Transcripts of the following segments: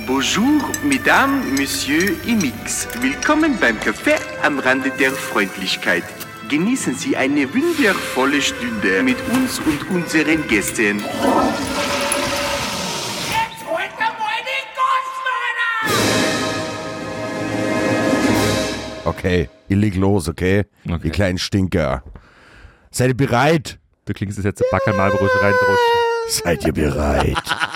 Bonjour, Mesdames, Monsieur Imix. Willkommen beim Café am Rande der Freundlichkeit. Genießen Sie eine wundervolle Stunde mit uns und unseren Gästen. Jetzt holt er mal den Gossmänner! Okay, ich leg los, okay? Ihr kleinen Stinker. Seid ihr bereit? Du klingst jetzt ein Backerl Marlboro reindroschen. Seid ihr bereit?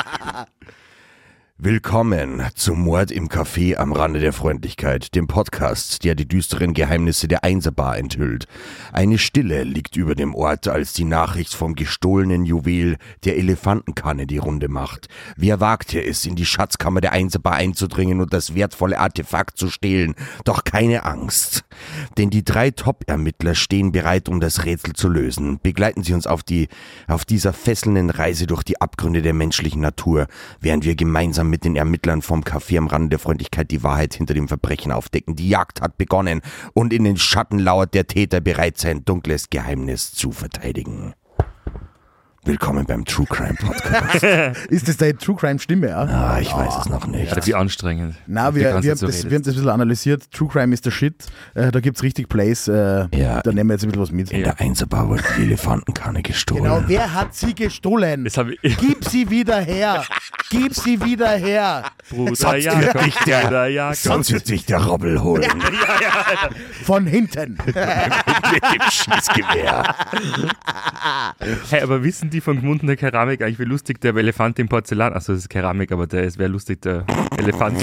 Willkommen zum Mord im Café am Rande der Freundlichkeit, dem Podcast, der die düsteren Geheimnisse der Einserbar enthüllt. Eine Stille liegt über dem Ort, als die Nachricht vom gestohlenen Juwel der Elefantenkanne die Runde macht. Wer wagte es, in die Schatzkammer der Einserbar einzudringen und das wertvolle Artefakt zu stehlen? Doch keine Angst, denn die 3 Top-Ermittler stehen bereit, um das Rätsel zu lösen. Begleiten Sie uns auf dieser fesselnden Reise durch die Abgründe der menschlichen Natur, während wir gemeinsam mit den Ermittlern vom Café am Rande der Freundlichkeit die Wahrheit hinter dem Verbrechen aufdecken. Die Jagd hat begonnen und in den Schatten lauert der Täter bereit, sein dunkles Geheimnis zu verteidigen. Willkommen beim True Crime Podcast. Ist das deine True Crime Stimme, ja? Ich weiß es noch nicht. Ja, wie anstrengend. Na, wir haben das ein bisschen analysiert. True Crime ist der Shit. Da gibt es richtig Plays. Da nehmen wir jetzt ein bisschen was mit. In der Einserbar wurde die Elefantenkanne gestohlen. Genau, wer hat sie gestohlen? Gib sie wieder her! Gib sie wieder her! Bruder Jakob, Bruder Jakob. Sonst wird dich der Robbel holen. Von hinten! Mit dem Schießgewehr. Hey, aber wissen die von Gmunden der Keramik eigentlich, wie lustig der Elefant im Porzellan, achso, das ist Keramik, aber es wäre lustig, der Elefant.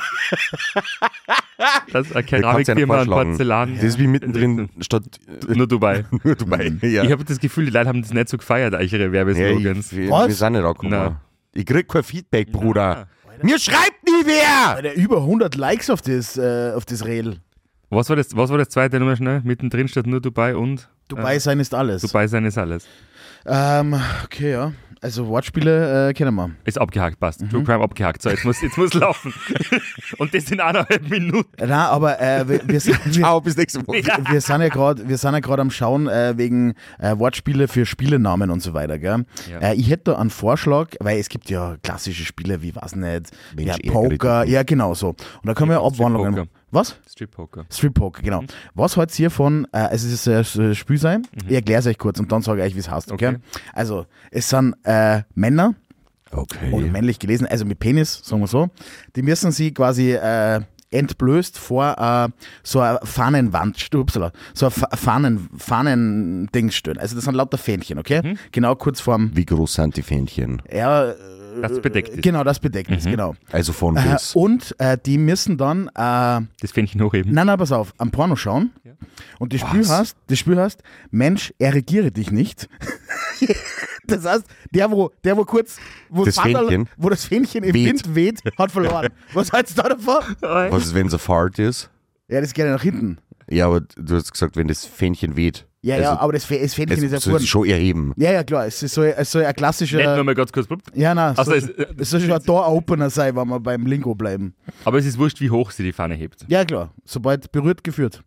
Das ist eine Keramikfirma und Porzellan. Das ist wie mittendrin statt nur Dubai. Nur Dubai, ja. Ich habe das Gefühl, die Leute haben das nicht so gefeiert, ihre Werbeslogans. Wir sind nicht angekommen. Ich krieg kein Feedback, Bruder. Mir schreibt nie wer! Der über 100 Likes auf das Reel. Was war das zweite Nummer schnell? Mittendrin steht nur Dubai und? Dubai sein ist alles. Dubai sein ist alles. Okay, ja. Also Wortspiele kennen wir. Ist abgehakt, passt. True Crime abgehakt. So, jetzt muss laufen. Und das in 1,5 Minuten. Na, aber Ciao, bis nächste Woche. Wir sind ja gerade am Schauen wegen Wortspiele für Spielenamen und so weiter, gell? Ja. Ich hätte da einen Vorschlag, weil es gibt ja klassische Spiele wie, weiß nicht, Poker, ja genau so. Und da können wir ja Abwandlungen. Was? Strip Poker, genau. Was halt's hier von, es ist ein Spiel sein, ich erkläre es euch kurz und dann sage ich euch, wie es heißt, okay? Also, es sind Männer, oder männlich gelesen, also mit Penis, sagen wir so, die müssen sie quasi entblößt vor so eine Fahnenwand, so ein Fahnending stellen. Also das sind lauter Fähnchen, okay? Genau kurz vorm... Wie groß sind die Fähnchen? Ja, das bedeckt ist. Genau, das bedeckt ist, genau. Also von bis. Und die müssen dann das Fähnchen hochheben. Nein, pass auf, am Porno schauen. Ja. Und das Spiel heißt, Mensch, erregiere dich nicht. Das heißt, der wo kurz, wo das Fähnchen im Wind weht, hat verloren. Was hältst du da davon? Was ist, wenn es ein Fart ist? Ja, das geht ja nach hinten. Ja, aber du hast gesagt, wenn das Fähnchen weht. Ja, also, ja, aber das Fähnchen ist ja vorne. Schon erheben. Ja, klar, es ist so ein klassischer... Nicht nur mal ganz kurz... Ja, nein, es soll schon ein Door-Opener sein, wenn wir beim Lingo bleiben. Aber es ist wurscht, wie hoch sie die Fahne hebt. Ja, klar, sobald berührt, geführt.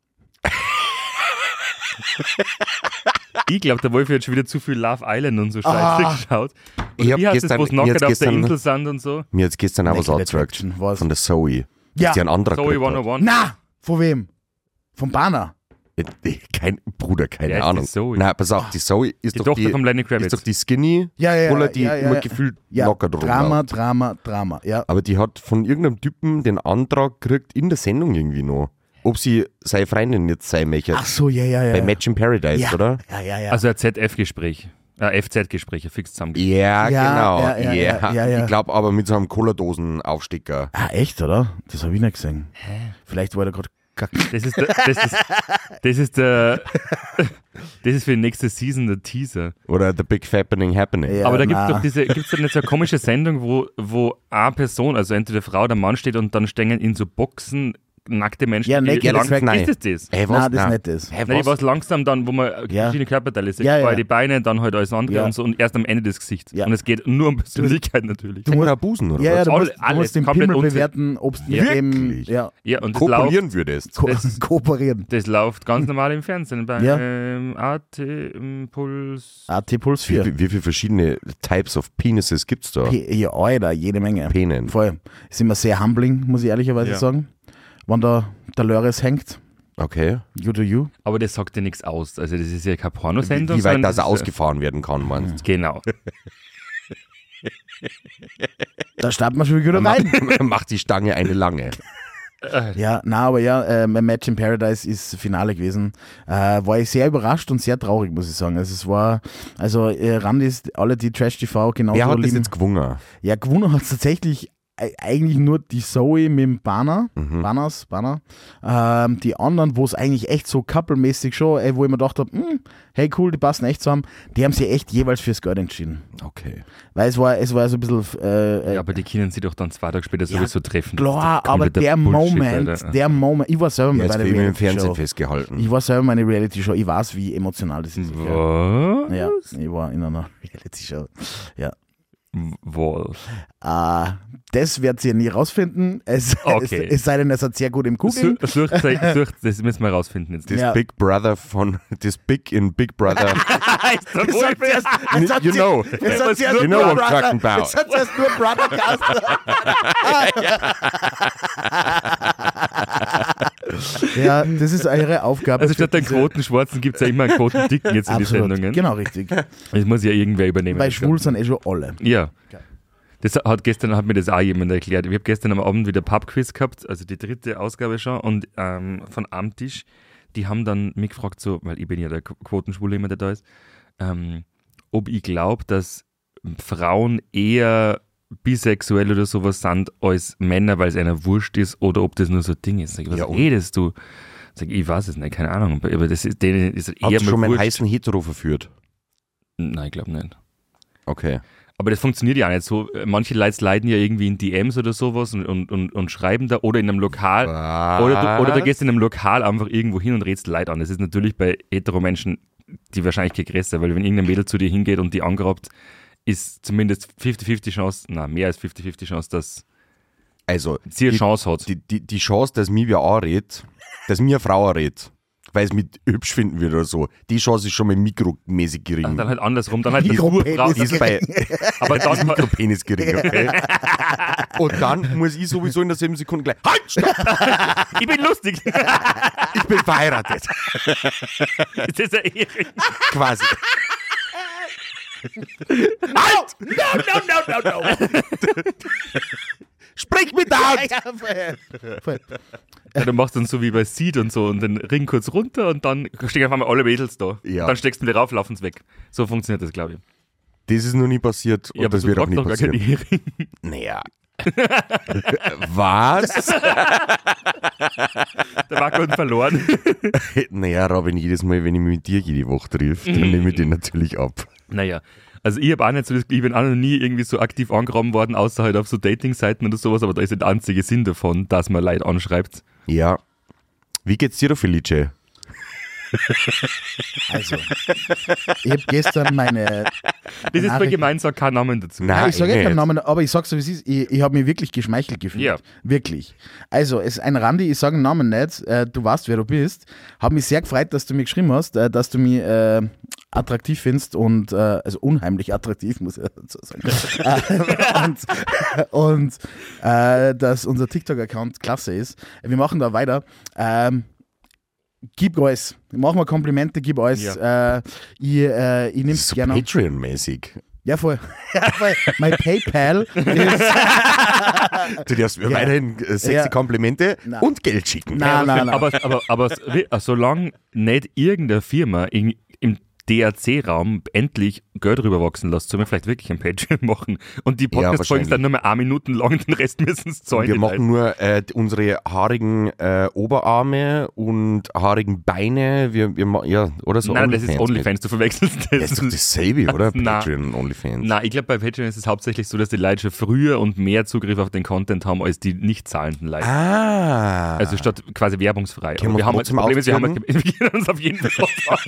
Ich glaube, der Wolf hat schon wieder zu viel Love Island und so Scheiße geschaut. Wie heißt das, wo es knockert auf der Insel sind und so? Mir hat gestern auch was angezeigt. Von der Zoe. Ja, die ein anderer Zoe 101. Na, von wem? Von Bana? Keine Ahnung. Nein, pass auf, die Zoe ist doch die vom Lenny Kravitz. Ist doch die Skinny, die immer gefühlt locker drum Drama, ja. Aber die hat von irgendeinem Typen den Antrag gekriegt in der Sendung irgendwie noch, ob sie seine Freundin jetzt sein möchte. Ach so, ja. Bei Match in Paradise, oder? Ja. Also ein ZF-Gespräch. FZ-Gespräche fix zusammen. Ja, genau. Ja. Ich glaube aber mit so einem Cola-Dosen-Aufstecker. Ah, echt, oder? Das habe ich nicht gesehen. Hä? Vielleicht war der gerade kacken. Das ist für die nächste Season der Teaser. Oder The Big Fappening Happening. Ja, aber da gibt's doch nicht so eine komische Sendung, wo eine Person, also entweder Frau oder Mann steht und dann stehen in so Boxen nackte Menschen, Ja, die naked lang, is nein. ist das? Ey, Nein, das ist nicht das. Hey, Nein, was langsam dann, wo man verschiedene Körperteile sieht, Ja, ja. die Beine, dann halt alles andere Ja. und so und erst am Ende das Gesicht. Ja. Und es geht nur um Persönlichkeit natürlich. Du musst Busen, oder Ja, was? du musst Alles, den komplett Pimmel unten. bewerten, ob es Wirklich? eben Ja, und Kopulieren würdest. kooperieren. das läuft ganz normal im Fernsehen bei Ja. AT-Puls. AT-Puls 4. Wie viele verschiedene Types of Penises gibt's da? Ja, Alter, jede Menge. Penen. Voll. Ist immer sehr humbling, muss ich ehrlicherweise Ja. sagen. Wenn da der Lörres hängt, Okay. you do you. Aber das sagt dir nichts aus. Also das ist ja keine Wie, Pornosendung. wie weit sondern das ist, ausgefahren werden kann, meinst Genau. Da starten wir schon wieder rein. du? Macht die Stange eine lange. Ja, na, aber ja, mein Match in Paradise ist Finale gewesen. War ich sehr überrascht und sehr traurig, muss ich sagen. Also es war, Randis, alle die Trash TV genauso Wer hat das lieben. jetzt gewungen? Ja, gewonnen hat es tatsächlich eigentlich nur die Zoe mit dem Banner, Banner. Die anderen, wo es eigentlich echt so couple-mäßig schon, wo ich mir gedacht habe, hey cool, die passen echt zusammen, die haben sich echt jeweils fürs Geld entschieden. Okay. Weil es war so ein bisschen... Ja, aber die können sich doch dann 2 Tage später sowieso treffen. Klar, Das ist aber kompletter der Bullshit, Moment, ich war selber Ja, bei jetzt der bin ich mit dem Fernsehen Reality-Show. festgehalten. Ich war selber meine Reality-Show, ich weiß, wie emotional das ist. Was? Ja, ich war in einer Reality-Show. Ja. Wolf. Das wird ihr nie rausfinden, Okay. es sei denn, es hat sehr gut im Googeln. Sucht, das müssen wir rausfinden jetzt. Das Ja. Big Brother das Big in Big Brother. Es You know. You know what I'm talking about. Es hat erst nur Brothercast. Ja, das ist eure Aufgabe. Also für statt den diese- Quotenschwarzen gibt es ja immer einen Quotendicken jetzt in die Absolut. Sendungen. Genau, richtig. Das muss ja irgendwer übernehmen. Weil schwul sind schon alle. Ja. Das hat mir das auch jemand erklärt. Ich habe gestern am Abend wieder Pubquiz gehabt, also die 3. Ausgabe schon, und von Amtisch, die haben dann mich gefragt, so, weil ich bin ja der Quotenschwule immer, der da ist, ob ich glaube, dass Frauen eher bisexuell oder sowas sind als Männer, weil es einer wurscht ist, oder ob das nur so ein Ding ist. Sag ich, was Ja, und? redest du? Sag ich weiß es nicht, keine Ahnung, aber das ist, denen ist Hast eher du mal schon mal einen wurscht. heißen Hetero verführt? Nein, ich glaube nicht. Okay. Aber das funktioniert ja auch nicht so. Manche Leute leiden ja irgendwie in DMs oder sowas und schreiben da oder in einem Lokal. Oder du gehst in einem Lokal einfach irgendwo hin und redest Leute an. Das ist natürlich bei Hetero-Menschen die Wahrscheinlichkeit größer, weil wenn irgendein Mädel zu dir hingeht und die angrabt, ist zumindest 50-50 Chance, mehr als 50-50 Chance, dass Also, sie eine Chance hat. die Chance, dass mich wer anredet, dass mir eine Frau anredet, weil es mich hübsch finden wird oder so, die Chance ist schon mal mikromäßig gering. Dann halt andersrum, dann halt die Mikropenis. Die ist bei aber dann Mikropenis gering, okay? Und dann muss ich sowieso in derselben Sekunde gleich, halt, stopp, ich bin lustig. ich bin verheiratet. Das ist ja Ehre. Quasi. No. Sprich mit der Hand! Voll. Ja, du machst dann so wie bei Seed und so und den Ring kurz runter und dann stehen auf einmal alle Mädels da. Ja. Dann steckst du wieder rauf, laufen sie weg. So funktioniert das, glaube ich. Das ist noch nie passiert und das wird auch nie gar keinen passieren. Ehering. Naja. Was? Der war gerade verloren. Naja, Robin, jedes Mal, wenn ich mich mit dir jede Woche treffe, dann nehme ich den natürlich ab. Naja, also ich habe auch nicht so das, ich bin auch noch nie irgendwie so aktiv angegraben worden, außer halt auf so Dating-Seiten oder sowas, aber da ist ja der einzige Sinn davon, dass man Leute anschreibt. Ja. Wie geht's dir da, Felice? Also, ich habe gestern meine... Das ist voll Nachrichten- gemein, sag keinen Namen dazu. Nein, ich sage nicht. keinen Namen, aber ich sag's so, wie es ist. Ich habe mich wirklich geschmeichelt gefühlt. Ja. Wirklich. Also, es ist ein Randi, ich sage den Namen nicht, du weißt, wer du bist. Habe mich sehr gefreut, dass du mir geschrieben hast, dass du mich attraktiv findest und, also unheimlich attraktiv, muss ich dazu sagen. und dass unser TikTok-Account klasse ist. Wir machen da weiter. Gib alles. Mach mal Komplimente, gib alles. Ja. Ich nehme es So gerne. Patreon-mäßig. Ja, voll. Ja, voll. Mein PayPal ist. Du darfst mir weiterhin sexy Ja. Komplimente Nein. und Geld schicken. Nein. Aber solange nicht irgendeine Firma im DRC-Raum endlich Geld rüberwachsen lasst, sollen wir vielleicht wirklich ein Patreon machen und die Podcast-Folgen sind nur mehr 1 Minute lang, den Rest müssen es zahlen. Wir machen nur unsere haarigen Oberarme und haarigen Beine, oder so. Nein, das ist OnlyFans, du verwechselst das. Das ist doch dasselbe, oder? Nein. Patreon und OnlyFans. Nein, ich glaube, bei Patreon ist es hauptsächlich so, dass die Leute schon früher und mehr Zugriff auf den Content haben, als die nicht zahlenden Leute. Ah. Also statt quasi werbungsfrei. Können wir haben trotzdem das Problem ist, wir ausführen? können uns auf jeden Fall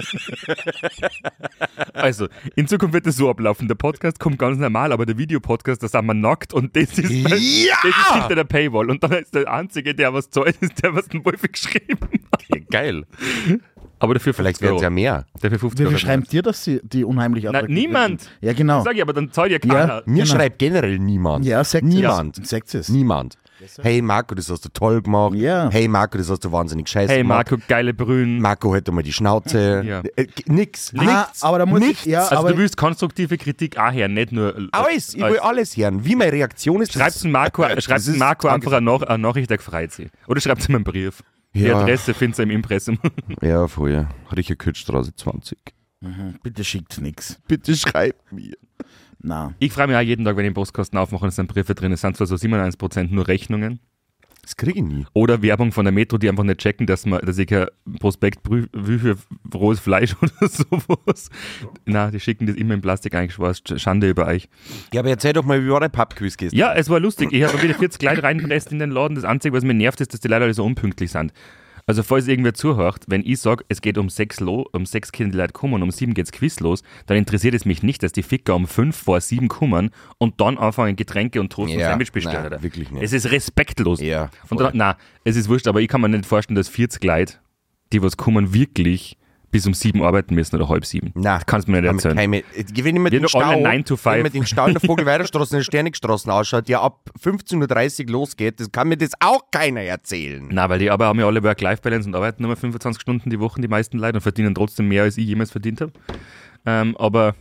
Also, in Zukunft wird es so ablaufen. Der Podcast kommt ganz normal, aber der Videopodcast, da sind wir nackt und das ist das ist hinter der Paywall. Und dann ist der Einzige, der was zahlt, ist der, was den Wolfi geschrieben hat. Ja, geil. Aber dafür Vielleicht 50 werden Euro. es ja mehr. Dafür 50 Wie Euro. viel schreibt dir, dass die unheimlich Nein, attraktiv niemand. sind? Ja, genau. Sag ich, aber dann zahlt ja keiner. Mir Genau. schreibt generell niemand. Ja, sagt Niemand. es. Sagt es. Niemand. Hey Marco, das hast du toll gemacht. Ja. Hey Marco, das hast du wahnsinnig scheiße Hey gemacht. Marco, geile Brühen. Marco, halt mal die Schnauze. Ja. Nix. Aber da muss Nichts. ich, ja, Also aber du willst konstruktive Kritik auch hören, nicht nur... Alles, ich will alles hören. Wie meine Reaktion ist. Schreibt Marco Das ist einfach Tages- eine Nachricht, der gefreut sie. Oder schreibt ihm einen Brief. Die Ja. Adresse findet ihr im Impressum. Ja, vorher. Richard-Kütz-Straße 20. bitte schickt nix. Bitte schreibt mir. Na. Ich freue mich auch jeden Tag, wenn ich den Postkasten aufmache und es sind Briefe drin. Es sind zwar so 97% nur Rechnungen Das kriege ich nie. oder Werbung von der Metro, die einfach nicht checken, dass ich kein Prospekt prüfe für rohes Fleisch oder sowas. Nein, die schicken das immer in Plastik eingeschweißt. Schande über euch. Ja, aber erzähl doch mal, wie war der Pubquiz gestern? Ja, es war lustig. Ich habe wieder 40 Leute reingepresst in den Laden. Das Einzige, was mir nervt, ist, dass die Leute alle so unpünktlich sind. Also falls irgendwer zuhört, wenn ich sage, es geht um 6 Kinder, die Leute kommen und um 7 geht's Quiz los, dann interessiert es mich nicht, dass die Ficker um 5 vor 7 kommen und dann anfangen Getränke und Toast und Ja, Sandwich bestellen. nein, Oder? wirklich nicht. Es ist respektlos. Ja, Und voll. dann, nein, es ist wurscht, aber ich kann mir nicht vorstellen, dass 40 Leute, die was kommen, wirklich bis um 7 arbeiten müssen oder halb 7. Nein, Das kannst du mir nicht erzählen. Wenn ich mir Wir den doch alle Stau, 9 to 5. wenn man den Stau in der Vogelweiderstraße in der Sternigstraße ausschaut, der ab 15.30 Uhr losgeht, das kann mir das auch keiner erzählen. Nein, weil die aber haben ja alle Work-Life-Balance und arbeiten nur 25 Stunden die Woche, die meisten Leute, und verdienen trotzdem mehr, als ich jemals verdient habe. Aber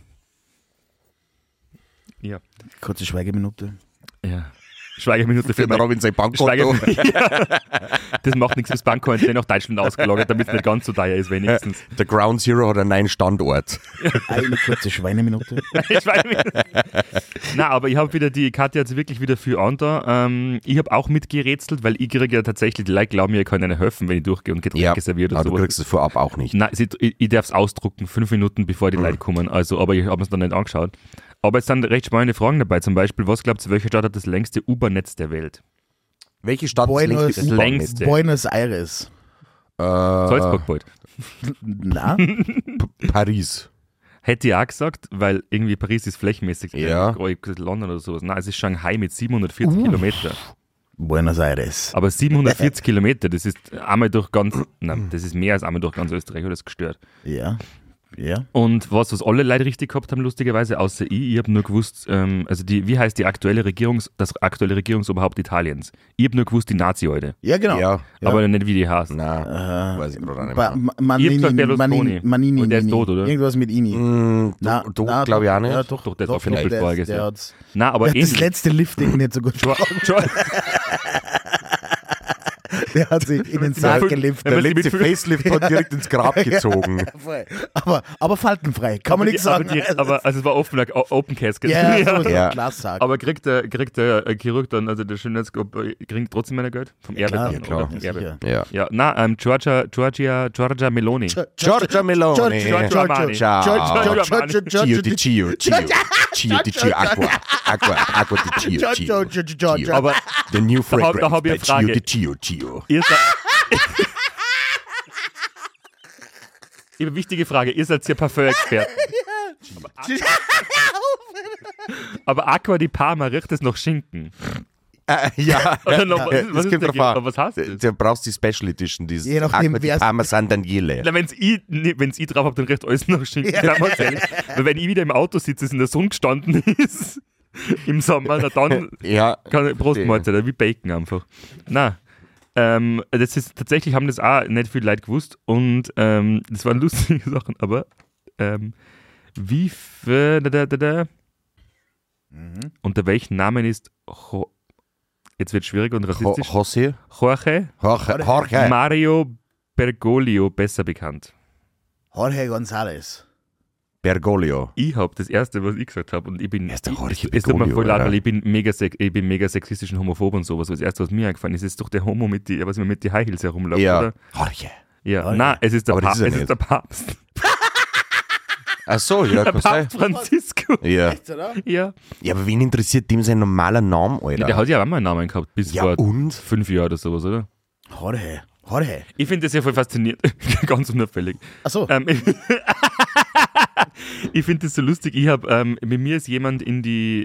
ja. Kurze Schweigeminute. Ja. Schweigeminute für Für den Robin sein Bankkonto. Ja. Das macht nichts fürs Bankkonto, den nach Deutschland ausgelagert, damit es nicht ganz so teuer ist, wenigstens. Der Ground Zero hat einen neuen Standort. Eine kurze Schweineminute. Nein, aber ich habe wieder, die Katja hat sich wirklich wieder viel an da. Ich habe auch mitgerätselt, weil ich kriege ja tatsächlich, die Leute glauben mir, ich kann ihnen helfen, wenn ich durchgehe und Getränke serviert oder aber du sowas. kriegst es vorab auch nicht. Nein, ich darf es ausdrucken, 5 Minuten bevor die Leute kommen, also, aber ich habe es dann nicht angeschaut. Aber es sind recht spannende Fragen dabei, zum Beispiel, was glaubt ihr, welche Stadt hat das längste U-Bahn-Netz der Welt? Welche Stadt Buenos- ist längste? Buenos Aires. Salzburg bald. Na? Paris. Hätte ich auch gesagt, weil irgendwie Paris ist flächenmäßig. Ja. London oder sowas. Nein, es ist Shanghai mit 740 Kilometer. Buenos Aires. Aber 740 Kilometer, das ist einmal durch ganz, nein, das ist mehr als einmal durch ganz Österreich, oder das ist gestört. Ja. Ja. Und was alle Leute richtig gehabt haben, lustigerweise, außer ich habe nur gewusst, also wie heißt das aktuelle Regierungsoberhaupt Italiens? Ich habe nur gewusst, die Nazi-Alte. Ja, genau. Ja. Aber nicht, wie die heißt. Na, weiß ich gerade nicht Ba- mehr. Ma- Ich hab gesagt Manini, Berlusconi. Manini, Und der ist Manini. tot, oder? Irgendwas mit Ini. Du glaube ich auch nicht. Ja, doch, Doch, der ist aufgenuppelt der voriges der Jahr. hat's- Nein, aber der hat das ähnlich. letzte Lifting nicht so gut Der hat sich in den Sarg geliftet. Der Der letzte letzte Facelift hat direkt ins Grab gezogen. Voll. Aber faltenfrei, kann man nichts sagen. Aber also es war Open Casket. ja, so Ja. Glassack. Aber kriegt der Chirurg dann, also der Schönheitskörper, kriegt trotzdem mehr Geld? Vom Erbe klar, dann, klar. oder? Vom Erbe. Sicher. Ja. Ja, na, Giorgia Meloni. Giorgia Meloni. Giorgio Armani. Ciao. Cio di Giorgio Cio. Cio di Cio. Aqua di Cio. Aber The new da fragrance hab ich eine by Frage. Cio di Cio. ihr seid... Ich habe eine wichtige Frage. Ihr seid ja Parfum-Experten. Aber Aqua di Parma riecht es nach Schinken. Ja, Oder noch, was das ist kommt der drauf an. Aber was heißt das? Du brauchst die Special Edition, dieses Je nachdem, Aqua di wer's- Parmesan Daniele. Na, wenn's ich drauf habe, dann riecht alles nach Schinken. Sagen wir uns ehrlich. Weil wenn ich wieder im Auto sitze, es in der Sonne gestanden ist, im Sommer, na dann Ja, kann ich Brustmahlzeit, wie Bacon einfach. Na, das ist tatsächlich, haben das auch nicht viele Leute gewusst und das waren lustige Sachen, aber wie für unter welchen Namen ist jetzt wird es schwierig und rassistisch José. Jorge Mario Bergoglio besser bekannt? Jorge González. Bergoglio. Ich habe das Erste, was ich gesagt habe, und ich bin. ist der Jorge Es tut mir Bergoglio, voll leid, oder? weil ich bin mega sexistisch und homophob und sowas. Das Erste, was mir eingefallen ist, ist doch der Homo mit die, was immer mit die High Heels herumläuft, Ja. oder? Jorge. Ja, nein, es ist der Aber das ist er Es ist nicht. der Papst. Ach so, ja, Der kann sein. Papst Franzisco. Ja. Ja. Ja, aber wen interessiert dem sein normaler Name, Alter? Der hat ja auch mal einen Namen gehabt, bis Ja, vor und? 5 Jahren oder sowas, oder? Jorge. Ich finde das ja voll faszinierend. Ganz unauffällig. Achso. Ich finde das so lustig. Ich habe, mit mir ist jemand in die,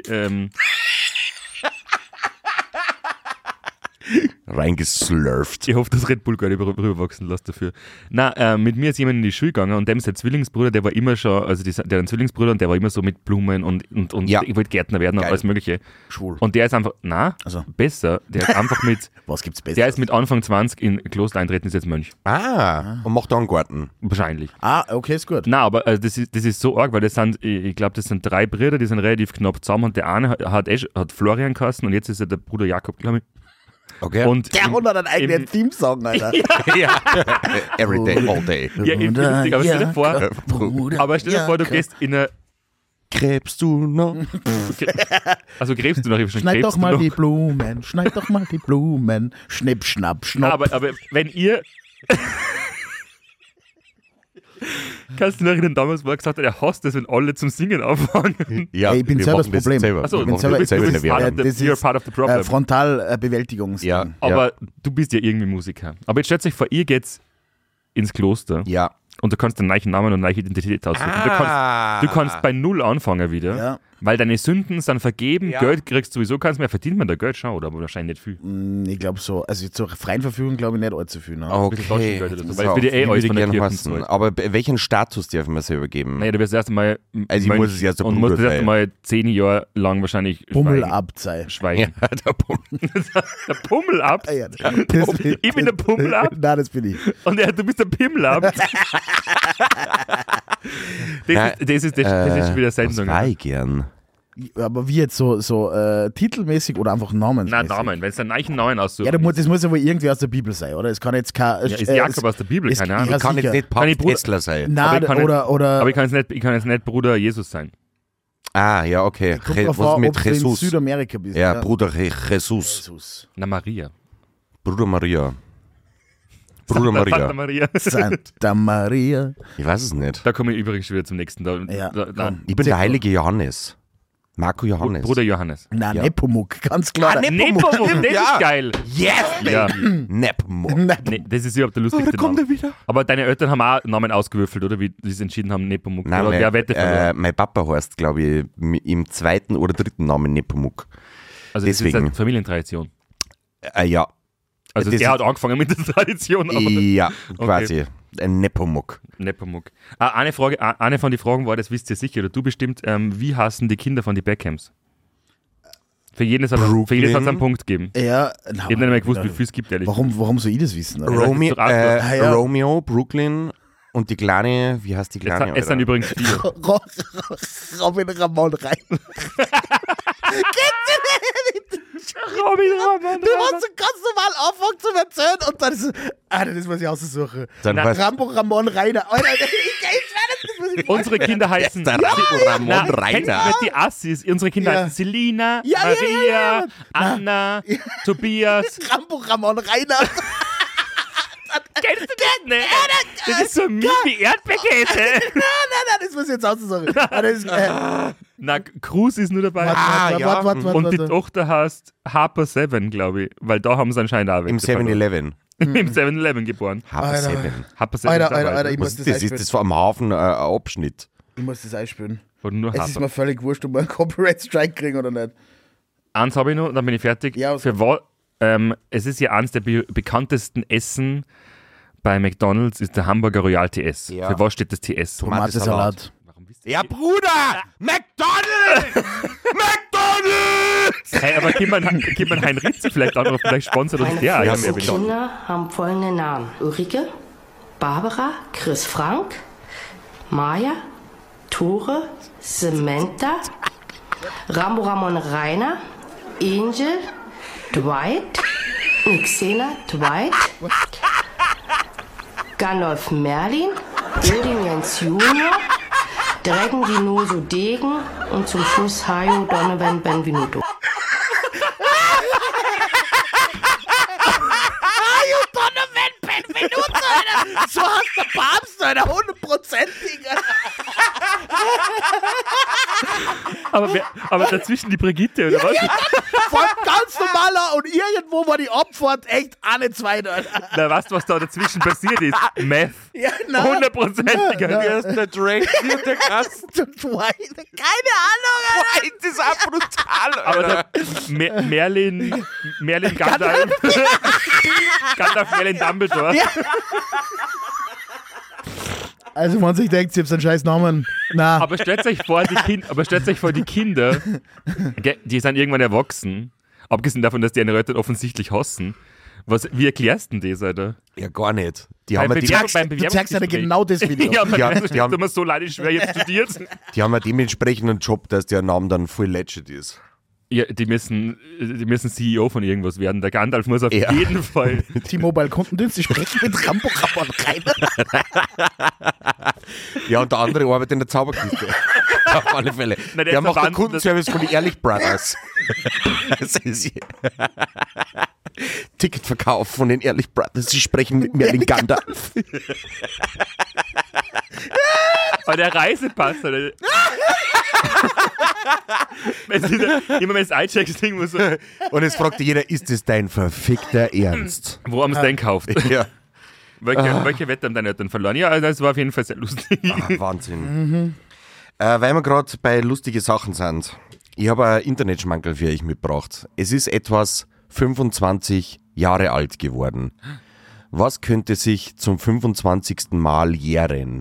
Reingeslurft. ich hoffe, dass Red Bull gar nicht rüberwachsen lässt dafür. Nein, mit mir ist jemand in die Schule gegangen und dem sein Zwillingsbruder, der war immer schon, also der hat einen Zwillingsbruder und der war immer so mit Blumen und Ja. ich wollte Gärtner werden und Geil. alles Mögliche. Schwul. Und der ist einfach, Also. besser, der ist einfach mit, Was gibt's Besseres? der ist mit Anfang 20 in Kloster eintreten, ist jetzt Mönch. Und macht da einen Garten. Wahrscheinlich. Okay, ist gut. Nein, aber das ist so arg, weil das sind, ich glaube, das sind 3 Brüder, die sind relativ knapp zusammen und der eine hat Florian Kasten und jetzt ist er der Bruder Jakob, glaube ich. Okay. Und Der hat einen eigenen im- Theme-Song, Alter. ja. Every day, all day. Ja, ich bin lustig, aber stell dir vor, Bruder aber stell dir vor, du Jakob. gehst in eine, Krebst du noch? also gräbst du noch, ich hab schon Schneid gräbst doch du mal noch. die Blumen, schneid doch mal die Blumen. Schnipp, schnapp, schnopp. Aber wenn ihr, kannst du noch erinnern, damals, wo er gesagt hat, er hasst es, wenn alle zum Singen anfangen. Ja, Ey, ich bin wir selber das machen das Problem. selber. Achso, Wir bin machen selber- das selber in der du bist part Werbung. of the- you're part of the problem. Frontalbewältigungsding. Ja. Aber du bist ja irgendwie Musiker. Aber jetzt stellt euch vor, ihr geht's ins Kloster Ja. und du kannst einen neuen Namen und eine neue Identität aussuchen. Du kannst bei Null anfangen wieder, Ja. weil deine Sünden sind vergeben, Ja. Geld kriegst du sowieso keins mehr, verdient man da Geld schon, oder? Aber wahrscheinlich nicht viel. Ich glaube so. Also zur freien Verfügung glaube ich nicht allzu viel. Ne? Okay. Taschengeld oder so, Das weil ist es wird ja auch- alles würde von der ich Kirche gern hassen. bezahlt. Aber welchen Status darf man selber geben? Naja, du wirst erst einmal Also ich Mönch muss es erst und Bruder musst das erst sein. einmal 10 Jahre lang wahrscheinlich Bummel abzei. schweigen. Ja, der Punkt. Der Pummel ab. Ah, ja. Ich bin der Pummel ab Nein, das bin ich. und du bist der Pimmel ab. Das ist wieder Sendung. Das war ich gern. Aber wie jetzt so titelmäßig oder einfach namensmäßig? Nein, Namen, wenn es einen neuen Namen aussucht. Ja, das muss ja wohl irgendwie aus der Bibel sein, oder? Es kann jetzt kein... Ja, ist Jakob aus der Bibel, keine Ahnung. Ja, Kann sicher. jetzt nicht Kann ich Papst Bruder- Essler sein. Nein, ich kann oder Aber ich kann jetzt nicht Bruder Jesus sein. Ah, ja, okay. kommt drauf Was an, mit ob du in Jesus? Südamerika bist. Ja, Bruder Jesus. Jesus. Na, Maria. Bruder Maria. Bruder Vater Maria. Maria. Santa Maria. Ich weiß es nicht. Da komme ich übrigens schon wieder zum nächsten. Ja, komm. Ich bin der heilige Johannes. Marco Johannes. Bruder Johannes. Nein, Ja. Nepomuk, ganz klar. Nepomuk, das Ja. ist geil. Yes, Ja. Nepomuk. Nee, das ist überhaupt der lustigste Name. er wieder. Aber deine Eltern haben auch Namen ausgewürfelt, oder? Wie sie entschieden haben, Nepomuk. Nein, oder wer Wette verloren. mein Papa heißt, glaube ich, im 2. oder 3. Namen Nepomuk. Also das ist deswegen. eine Familientradition. Ja. Also Das er ist- hat angefangen mit der Tradition, aber Ja, quasi. Ein Nepomuk. Nepomuk. Eine von den Fragen war, das wisst ihr sicher, oder du bestimmt, wie hassen die Kinder von den Beckhams? Für jeden hat es einen Punkt gegeben. Ja, Ich habe nicht mehr gewusst, wie viel es gibt, ehrlich. Warum soll ich das wissen? Alter? Romeo, doch auch so. Ja. Romeo, Brooklyn und die kleine, wie heißt die kleine? Es sind Alter? übrigens 4. Robin Ramon rein. Du musst so ganz normal anfangen zu erzählen und dann ist es, das muss ich aussuchen. Dann Na, heißt Rambo Ramon Reiner. Alter, das muss ich Unsere Kinder heißen der Rambo Ramon Kennst du Reiner. nicht die Assis? Unsere Kinder Ja. heißen Selina, Ja, ja, Maria, ja, ja. Anna, Tobias. Rambo Ramon Reiner. Kennst du das nicht? Das ist so mies wie Erdbeerkäse. Nein, das muss ich jetzt aussuchen. Das ist, Na, Cruz ist nur dabei. warte. Und die Tochter heißt Harper 7, glaube ich, weil da haben sie anscheinend auch Im 7-Eleven. Im 7-Eleven geboren. Harper Alter. 7. Harper 7 Alter, ich Was muss ist das das? Ist einspielen. das vor am Hafen ein Abschnitt? Ich muss das einspielen. Oder nur Es ist Harper. mir völlig wurscht, ob wir einen Copyright Strike kriegen oder nicht. Eins habe ich noch, dann bin ich fertig. Ja, es ist ja eines der bekanntesten Essen bei McDonald's, ist der Hamburger Royal TS. Ja. Für was steht das TS? Tomatensalat. Warum wisst ihr Ja, Bruder! McDonald's! McDonald's! Hey, aber kann man Hein Ritze vielleicht anrufen, vielleicht sponsert uns Meine der. Ja, 14 mehr will. Kinder haben folgende Namen: Ulrike, Barbara, Chris Frank, Maja, Tore, Samantha, Rambo Ramon Rainer, Angel, Dwight, Xena Dwight, Gandalf Merlin, Odin Jens Junior, Dragon Dinoso Degen und zum Schluss Hayo Donovan Benvenuto. Hayo Donovan Benvenuto, Alter. So heißt der Papst, Alter, 100%ig. Aber dazwischen die Brigitte, oder was? Ja, voll ganz normaler und irgendwo war die Abfahrt echt eine zweite, Alter. Na, weißt du, was da dazwischen passiert ist? Meth. Ja, nein. 100%ig. Ja, Wer ist der Drake? Der krass. Keine Ahnung, Alter. Das ist auch brutal, Aber Alter. der Merlin Gandalf. Gandalf Merlin Dumbledore. Ja. Also, wenn man sich denkt, sie haben einen scheiß Namen. Na. Aber stellt euch vor, die Kinder, die sind irgendwann erwachsen, abgesehen davon, dass die ihre Eltern offensichtlich hassen. Wie erklärst du denn das, Alter? Ja, gar nicht. Die haben Du zeigst ja genau das Video. Ja, die haben- tut mir so leid, ich schwör, jetzt studiert. Die haben ja dementsprechend einen Job, dass der Name dann voll legit ist. Ja, die müssen CEO von irgendwas werden. Der Gandalf muss auf Ja. jeden Fall. T-Mobile Kundendienst, ich spreche mit Rambo rein. Ja, und der andere arbeitet in der Zauberkiste. Auf alle Fälle. Na, der der macht den Verwandten- Kundenservice von den Ehrlich Brothers. Das ist Ticketverkauf von den Ehrlich Brothers. Sie sprechen mit Merlin Gandalf. Aber der Reisepass, Alter. Immer wenn es eincheckst, irgendwo so, Und jetzt fragt jeder, ist das dein verfickter Ernst? wo haben sie den gekauft? Ja. Welche Wette haben deine Eltern verloren? Ja, das war auf jeden Fall sehr lustig. Wahnsinn. Weil wir gerade bei lustigen Sachen sind. Ich habe ein Internetschmankerl für euch mitgebracht. Es ist etwas 25 Jahre alt geworden. Was könnte sich zum 25. Mal jähren?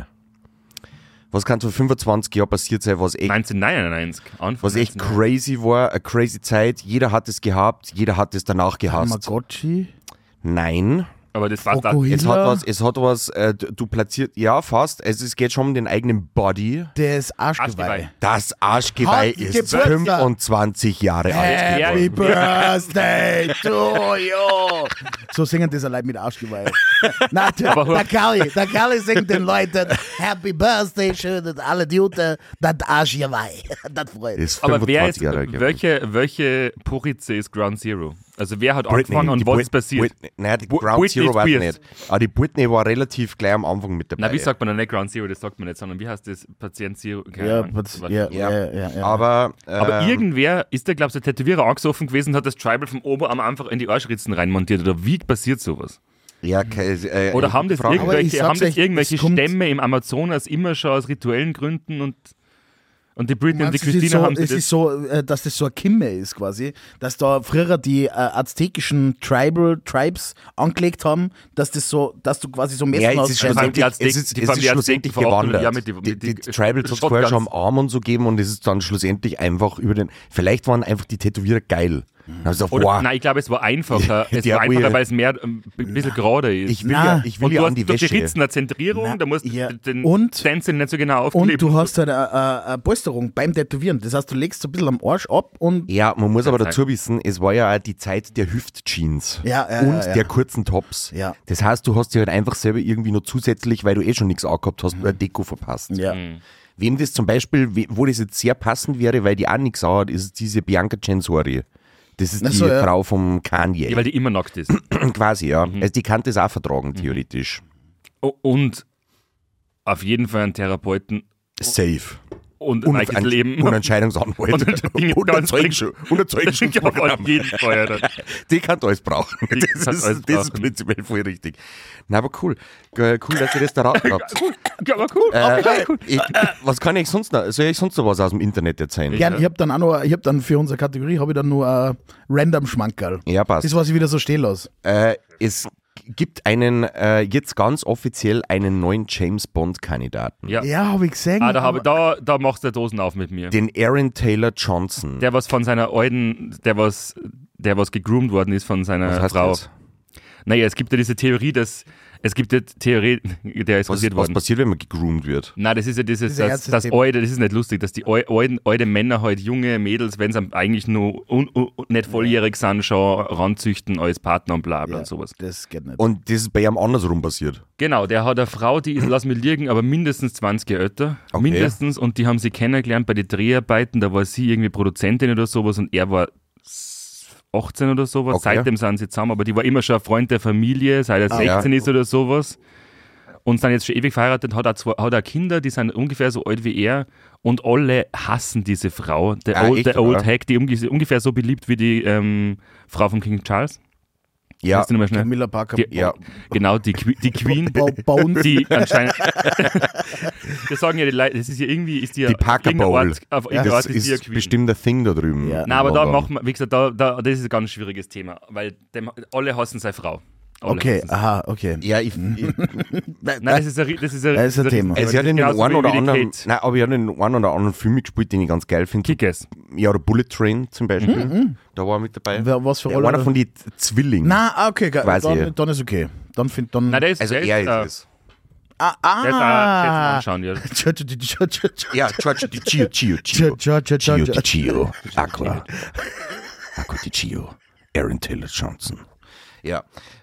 Was kann vor 25 Jahren passiert sein, was echt 1999. Anfang was echt 1999. crazy war, eine crazy Zeit. Jeder hat es gehabt, jeder hat es danach gehasst. Tamagotchi. Nein. Aber das war Fukuhila. Es hat was, du platziert, ja fast, es geht schon um den eigenen Body. Das Arschgeweih. Arschgeweih. Das Arschgeweih Hat ist Geburtstag. 25 Jahre alt. Happy Birthday to you. So singen diese Leute mit Arschgeweih. Nein, der Karli singt den Leuten Happy Birthday, schön und alle Jute, das Arschgeweih. Das freut mich. Ist Aber wer 25 ist, Jahre geworden. welche Purize ist Ground Zero? Also wer hat angefangen und was ist passiert? Nein, die Ground Zero war nicht. Aber die Britney war relativ gleich am Anfang mit dabei. Na, wie sagt man denn nicht Ground Zero, das sagt man nicht, sondern wie heißt das? Patient Zero? Keine Ja, Ahnung. ja. Aber Irgendwer ist da, glaubst du, der Tätowierer angesoffen gewesen und hat das Tribal vom Oberarm einfach in die Arschritzen reinmontiert? Oder wie passiert sowas? ja, Oder haben das Aber ich sag's euch, irgendwelche es kommt- Stämme im Amazonas immer schon aus rituellen Gründen und die Britney und die Meinst du, Christina haben es ist so, dass das so eine Kimme ist quasi, dass da früher die aztekischen Tribes angelegt haben, dass das so, dass du quasi so messen ja, es hast. ist die schlussendlich, Azteken- es ist, die es ist Azteken schlussendlich verordnet, gewandert. ja, mit die die Tribals hat es vorher Shotguns. schon am Arm und so gegeben und es ist dann schlussendlich einfach über den. Vielleicht waren einfach die Tätowierer geil. Also, Oder, wow, nein, ich glaube, es war einfacher. Es Der war einfacher, will- weil es mehr ein bisschen gerade ist. ich will Na. ja, ich will und ja du an hast die durch die Wäsche. Ritzen eine Zentrierung, Na, da musst ja. du den Und- Stencil nicht so genau Und aufkleben. du hast halt eine Polsterung beim Tätowieren. Das heißt, du legst so ein bisschen am Arsch ab und Ja, man muss aber Zeit. dazu wissen, es war ja auch die Zeit der Hüftjeans Ja, und ja. der kurzen Tops. Ja. Das heißt, du hast dir halt einfach selber irgendwie noch zusätzlich, weil du eh schon nichts angehabt hast, eine Deko verpasst. ja. Wem das zum Beispiel, wo das jetzt sehr passend wäre, weil die auch nichts hat, ist diese Bianca Censori. Das ist Ach die so, ja. Frau vom Kanye. Ja, weil die immer nackt ist. Quasi, ja. Also die kann das auch vertragen, theoretisch. Und auf jeden Fall einen Therapeuten Safe. und ein eigenes Leben. Und ein Scheidungsanwalt. Und ein Zeugenschutz. Ja, auf jeden Fall. Alter. Die kann alles brauchen. Die Das kann ist, alles das ist brauchen. prinzipiell voll richtig. Na, aber cool. Cool, dass ihr das da raus habt. Ja, aber cool. cool. Was kann ich sonst noch? Soll ich sonst noch was aus dem Internet erzählen? Gern, ich habe dann auch noch, für unsere Kategorie habe ich dann nur ein random Schmankerl. Ja, passt. Das, was ich wieder so stehen lasse. Es gibt jetzt ganz offiziell einen neuen James Bond-Kandidaten. Ja. Ja, habe ich gesehen. Da machst du Dosen auf mit mir. Den Aaron Taylor Johnson. Der was von seiner alten, der was gegroomt worden ist von seiner Was heißt Frau. das? Naja, es gibt ja diese Theorie, der ist Was passiert worden. passiert, wenn man gegroomt wird? Nein, das ist ja dieses, Diese das Ärzte-Thema. alte, das ist nicht lustig, dass die alte Männer halt junge Mädels, wenn sie eigentlich nur nicht volljährig sind, schon ranzüchten als Partner und bla bla und sowas. Das geht nicht. Und das ist bei ihm andersrum passiert. Genau, der hat eine Frau, die ist, lass mich liegen, aber mindestens 20 Jahre älter. Okay. Mindestens. Und die haben sie kennengelernt bei den Dreharbeiten. Da war sie irgendwie Produzentin oder sowas und er war 18 oder sowas. Okay. Seitdem sind sie zusammen, aber die war immer schon ein Freund der Familie, seit er 16 ist oder sowas. Und sind jetzt schon ewig verheiratet, hat auch Kinder, die sind ungefähr so alt wie er. Und alle hassen diese Frau, der echt, Old oder? Hack, die ungefähr so beliebt wie die Frau von King Charles. Ja, Weißt du noch mal schnell? Camilla Parker. ja. Genau, die Queen, Bones. die anscheinend. Das sagen ja die Leute, das ist ja irgendwie, ist die ja Die Parker irgendein Bowl. Ort, auf irgendeinem Das Ort ist die ja ist Queen. bestimmt ein Thing da drüben. Ja. Nein, aber da machen wir, wie gesagt, das ist ein ganz schwieriges Thema, weil alle hassen seine Frau. Alle Okay, hassen sie. aha, okay. Ja, Nein, das ist ein Thema. Also sie hat in den genauso einen wie oder die anderen, Kate. nein, aber ich habe in den einen oder anderen Film mitgespielt, den ich ganz geil finde. Kick-Ass. Ja, oder Bullet Train zum Beispiel. Da war er mit dabei. Was für Ja, Rolle? einer von den Zwillingen. Na, okay, Quasi. dann ist okay. Dann Nein, der ist, Also der er ist, ist es. Der ist anschauen, ja. Ja, George Di Chio. Aqua Di Chio. Aaron Taylor Johnson. Ja.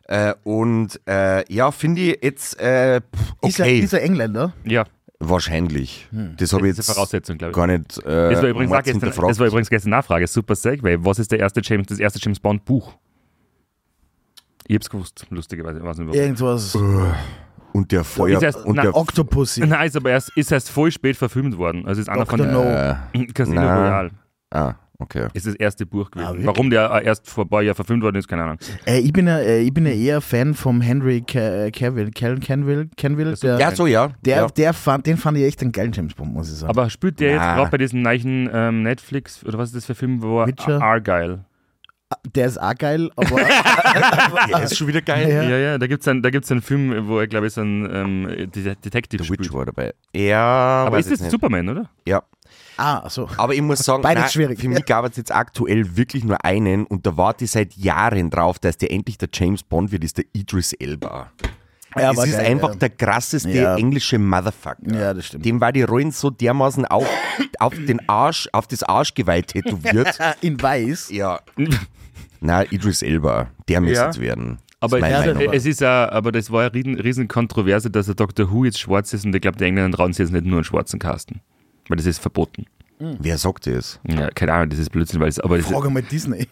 Ja, finde ich jetzt okay. Ist er Engländer? Ja, Wahrscheinlich. Das habe ich das ist jetzt eine Voraussetzung, glaube ich. gar nicht Das war übrigens auch gestern, hinterfragt. das war übrigens gestern Nachfrage. Super Segway. Was ist das erste James Bond Buch? Ich hab's gewusst, lustigerweise. Ich weiß nicht, warum. Irgendwas. Und der Feuer... Ist erst- und na, der Octopussy. Nein, ist aber erst voll spät verfilmt worden. Also ist einer von Dr. den No. Casino na. Royale. Okay. Ist das erste Buch gewesen. wirklich? Warum der erst vor ein paar Jahren verfilmt worden ist, keine Ahnung. Ich bin ja eher Fan vom Henry Cavill. Ja, so ja. ja. Den fand ich echt einen geilen James Bond, muss ich sagen. Aber spielt der jetzt Na. gerade bei diesem neuen Netflix, oder was ist das für ein Film, wo Witcher? Argyle. Der ist auch geil, aber Ja, ist schon wieder geil. Ja. Ja, da gibt's einen Film, wo er, glaube ich, so ein Detective Der Witch spielt. war dabei. Ja, Aber weiß ist das jetzt nicht. Superman, oder? Ja. so. Aber ich muss sagen, Beides schwierig. für mich gab es jetzt aktuell wirklich nur einen und da warte ich seit Jahren drauf, dass der endlich der James Bond wird, ist der Idris Elba. Ja, Es war ist geil, einfach ja. der krasseste Ja. englische Motherfucker. Ja, das stimmt. Dem war die Rollen so dermaßen auf das Arschgeweih tätowiert. In weiß. Ja. Na, Idris Elba, der muss Ja. jetzt werden. Aber, Das ist meine Meinung. es ist aber das war eine riesen Kontroverse, dass der Dr. Who jetzt schwarz ist und ich glaube, die Engländer trauen sich jetzt nicht nur einen schwarzen Casten. Weil das ist verboten. Wer sagt das? Ja, keine Ahnung, das ist Blödsinn, weil es, aber das Frage mal Disney.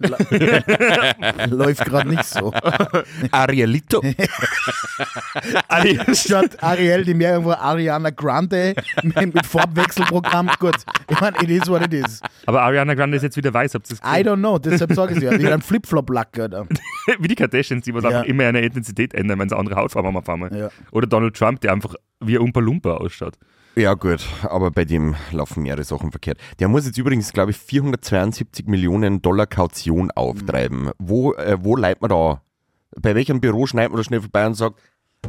Läuft gerade nicht so. Arielito. Statt Ariel, die mehr irgendwo Ariana Grande mit Farbwechselprogramm. Gut, ich meine, it is what it is. aber Ariana Grande ist jetzt wieder weiß, habt ihr das I gesehen? don't know, deshalb sage ich es ja. Die hat einen Flip-Flop-Lack, oder? Wie die Kardashians, die was Ja. einfach immer eine Intensität ändern, wenn sie andere Hautfarbe haben auf einmal. Ja. Oder Donald Trump, der einfach wie ein Oompa Loompa ausschaut. Ja gut, aber bei dem laufen mehrere Sachen verkehrt. Der muss jetzt übrigens, glaube ich, 472 Millionen Dollar Kaution auftreiben. Wo leitet man da? Bei welchem Büro schneidet man da schnell vorbei und sagt,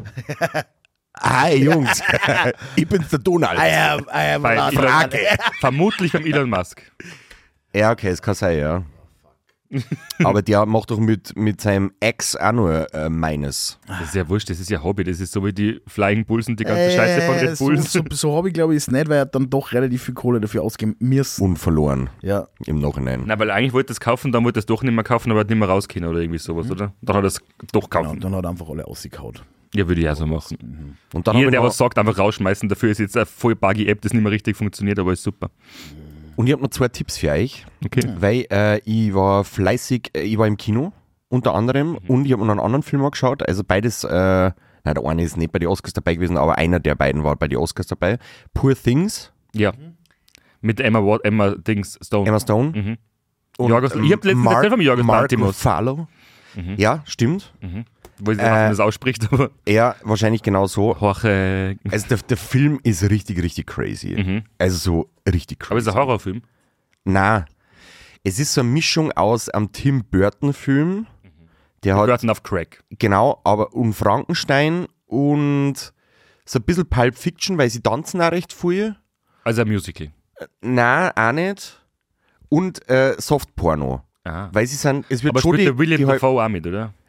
hi Jungs, ich bin's der Donald. I have Bei a Elon, Frage. vermutlich beim Elon Musk. Ja, okay, es kann sein, ja. Aber der macht doch mit seinem Ex auch nur meines. Das ist ja wurscht, das ist ja Hobby. Das ist so wie die Flying Bulls und die ganze Scheiße von Red Bulls. So habe ich, glaube ich, es nicht, weil er dann doch relativ viel Kohle dafür ausgeben müssen. Unverloren Ja. im Nachhinein. Na, weil eigentlich wollte er es kaufen, dann wollte er es doch nicht mehr kaufen, aber hat nicht mehr rausgehen oder irgendwie sowas, oder? Dann hat er es doch Genau, kaufen. und dann hat er einfach alle ausgekaut. Ja, würde ich auch so machen. Und dann Jeder, habe der ich, was sagt, einfach rausschmeißen. Dafür ist jetzt eine voll buggy App, das nicht mehr richtig funktioniert, aber ist super. und ich habe noch 2 Tipps für euch, Okay. weil ich war fleißig, ich war im Kino unter anderem und ich habe noch einen anderen Film angeschaut, also beides, der eine ist nicht bei den Oscars dabei gewesen, aber einer der beiden war bei den Oscars dabei. Poor Things, Ja. Mit Emma Dings Stone. Emma Stone. Mhm. Und, Jorgos- ich hab letztens erzählt vom Jorgos Mark Lanthimos. Ruffalo. Ja, stimmt. Wo ich nicht weiß, wie man das ausspricht, aber Ja, wahrscheinlich genau so. Jorge. Also der Film ist richtig, richtig crazy. Also so richtig crazy. Aber es ist ein Horrorfilm. Na, es ist so eine Mischung aus einem Tim Burton-Film, der hat, Burton auf Crack. genau, aber und Frankenstein und so ein bisschen Pulp Fiction, weil sie tanzen auch recht viel. Also ein Musical. Nein, auch nicht. Und Softporno. Aha. Weil sie sind, es wird Aber schon spielt der William die halt, Dafoe auch mit, oder?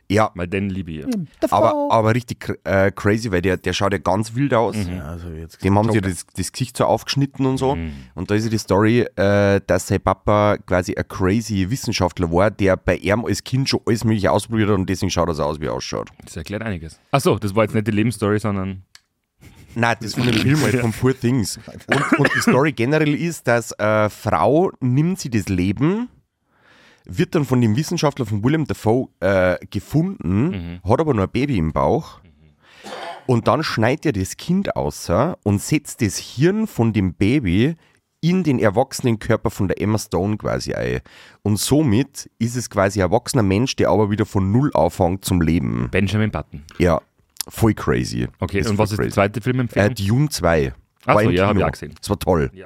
Ja, Weil den liebe ich. aber richtig crazy, weil der schaut ja ganz wild aus. Ja, also jetzt Dem haben sie das Gesicht so aufgeschnitten und so. Und da ist ja die Story, dass sein Papa quasi ein crazy Wissenschaftler war, der bei ihm als Kind schon alles mögliche ausprobiert hat und deswegen schaut er so aus, wie er ausschaut. Das erklärt einiges. Achso, das war jetzt nicht die Lebensstory, sondern... Nein, das von dem Film halt, von Poor Things. Und die Story generell ist, dass eine Frau nimmt sie das Leben, wird dann von dem Wissenschaftler von William Dafoe gefunden, hat aber nur ein Baby im Bauch und dann schneidet er das Kind aus und setzt das Hirn von dem Baby in den erwachsenen Körper von der Emma Stone quasi ein. Und somit ist es quasi ein erwachsener Mensch, der aber wieder von Null anfängt zum Leben. Benjamin Button. Ja, voll crazy. Okay, Das und was ist voll die zweite Filmempfehlung? Dune 2. Ach War so, im ja, hab Kino. ich auch gesehen. Das war toll. Ja.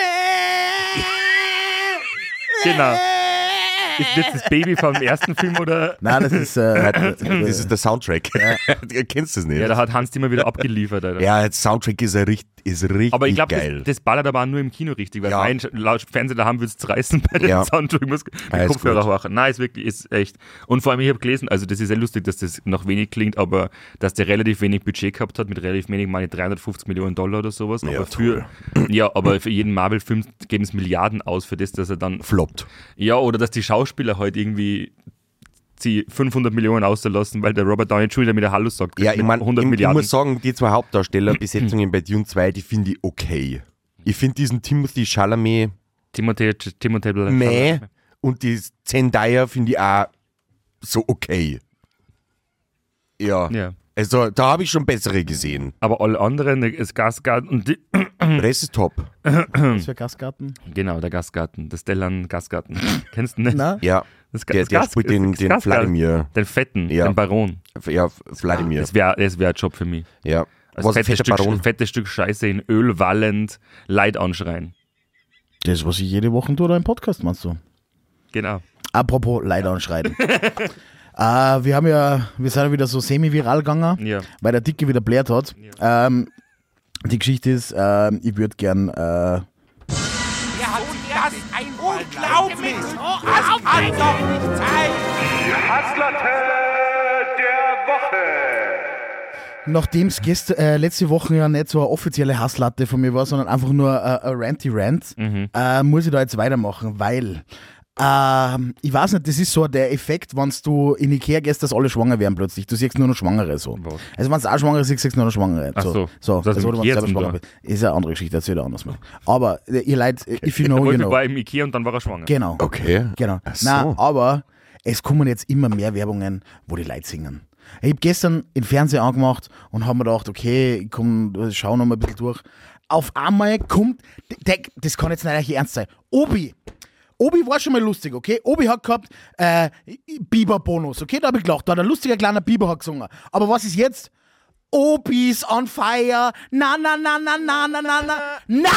Genau. Ist jetzt das Baby vom ersten Film oder? Nein, das ist. Das ist der Soundtrack. Du kennst das nicht? Ja, da hat Hans immer wieder abgeliefert. Alter. Ja, der Soundtrack ist richtig Aber ich glaube, geil. das ballert aber auch nur im Kino richtig, weil Ja. mein Fernseher daheim würde es reißen bei dem Ja. Soundtrack. Ich muss die Ja, ist Kopfhörer gut. machen. Nein, ist echt. Und vor allem, ich habe gelesen, also das ist sehr lustig, dass das noch wenig klingt, aber dass der relativ wenig Budget gehabt hat, mit relativ wenig Money, $350 Millionen oder sowas. Ja, aber für jeden Marvel-Film geben es Milliarden aus, für das, dass er dann. Floppt. Ja, oder dass die Schauspieler halt irgendwie sie 500 Millionen auszulassen, weil der Robert Downey Jr. mit der Hallo sagt. Ja, ich mit meine, 100 ich Milliarden. muss sagen, die zwei Hauptdarstellerbesetzungen bei Dune 2, die finde ich okay. Ich finde diesen Timothy Chalamet Timothée meh und die Zendaya finde ich auch so okay. Ja. Ja. Also, da habe ich schon bessere gesehen. Aber alle anderen, das Gastgarten und die, Der Rest ist top. Was für Gastgarten? genau, der Gastgarten, der Stellan Gastgarten. Kennst du nicht? Na? Ja. Das Der spielt den Gastgarten. Wladimir. Den Fetten, Ja. den Baron. Ja, Wladimir. Das wär ein Job für mich. Ja. Als Was ein fettes fetter Baron. fettes Stück Scheiße in Öl wallend, Leid anschreien. Das, was ich jede Woche tue, da im Podcast, meinst du? Genau. Apropos leider anschreien. Wir sind ja wieder so semi-viral gegangen, Ja. weil der Dicke wieder blärt hat. Die Geschichte ist, ich würde gern Er hat sich das unglaublich. So, das kann doch nicht sein. nachdem es letzte Woche ja nicht so eine offizielle Hasslatte von mir war, sondern einfach nur ein Ranty-Rant, muss ich da jetzt weitermachen, weil ich weiß nicht, das ist so der Effekt, wenn du in Ikea gehst, dass alle schwanger werden plötzlich. Du siehst nur noch Schwangere so. Was? Also wenn du auch schwanger siehst, siehst du nur noch Schwangere. Ach so. So. Das heißt, Also, im wenn Ikea du selber zum schwanger da. bist. Ist eine andere Geschichte, das wieder anders machen. Aber ihr Leute, if you know, Der you Wolfi know. war im Ikea und dann war er schwanger. Genau. Okay. Genau. Ach so. Nein, aber es kommen jetzt immer mehr Werbungen, wo die Leute singen. Ich habe gestern den Fernseher angemacht und habe mir gedacht, okay, ich schau noch mal ein bisschen durch. Auf einmal kommt, das kann jetzt nicht ernst sein, Obi war schon mal lustig, okay? Obi hat gehabt Biber-Bonus, okay? Da habe ich gelacht, da hat ein lustiger kleiner Biber hat gesungen. Aber was ist jetzt? Obi's on fire, na, na, na, na, na, na, na, na,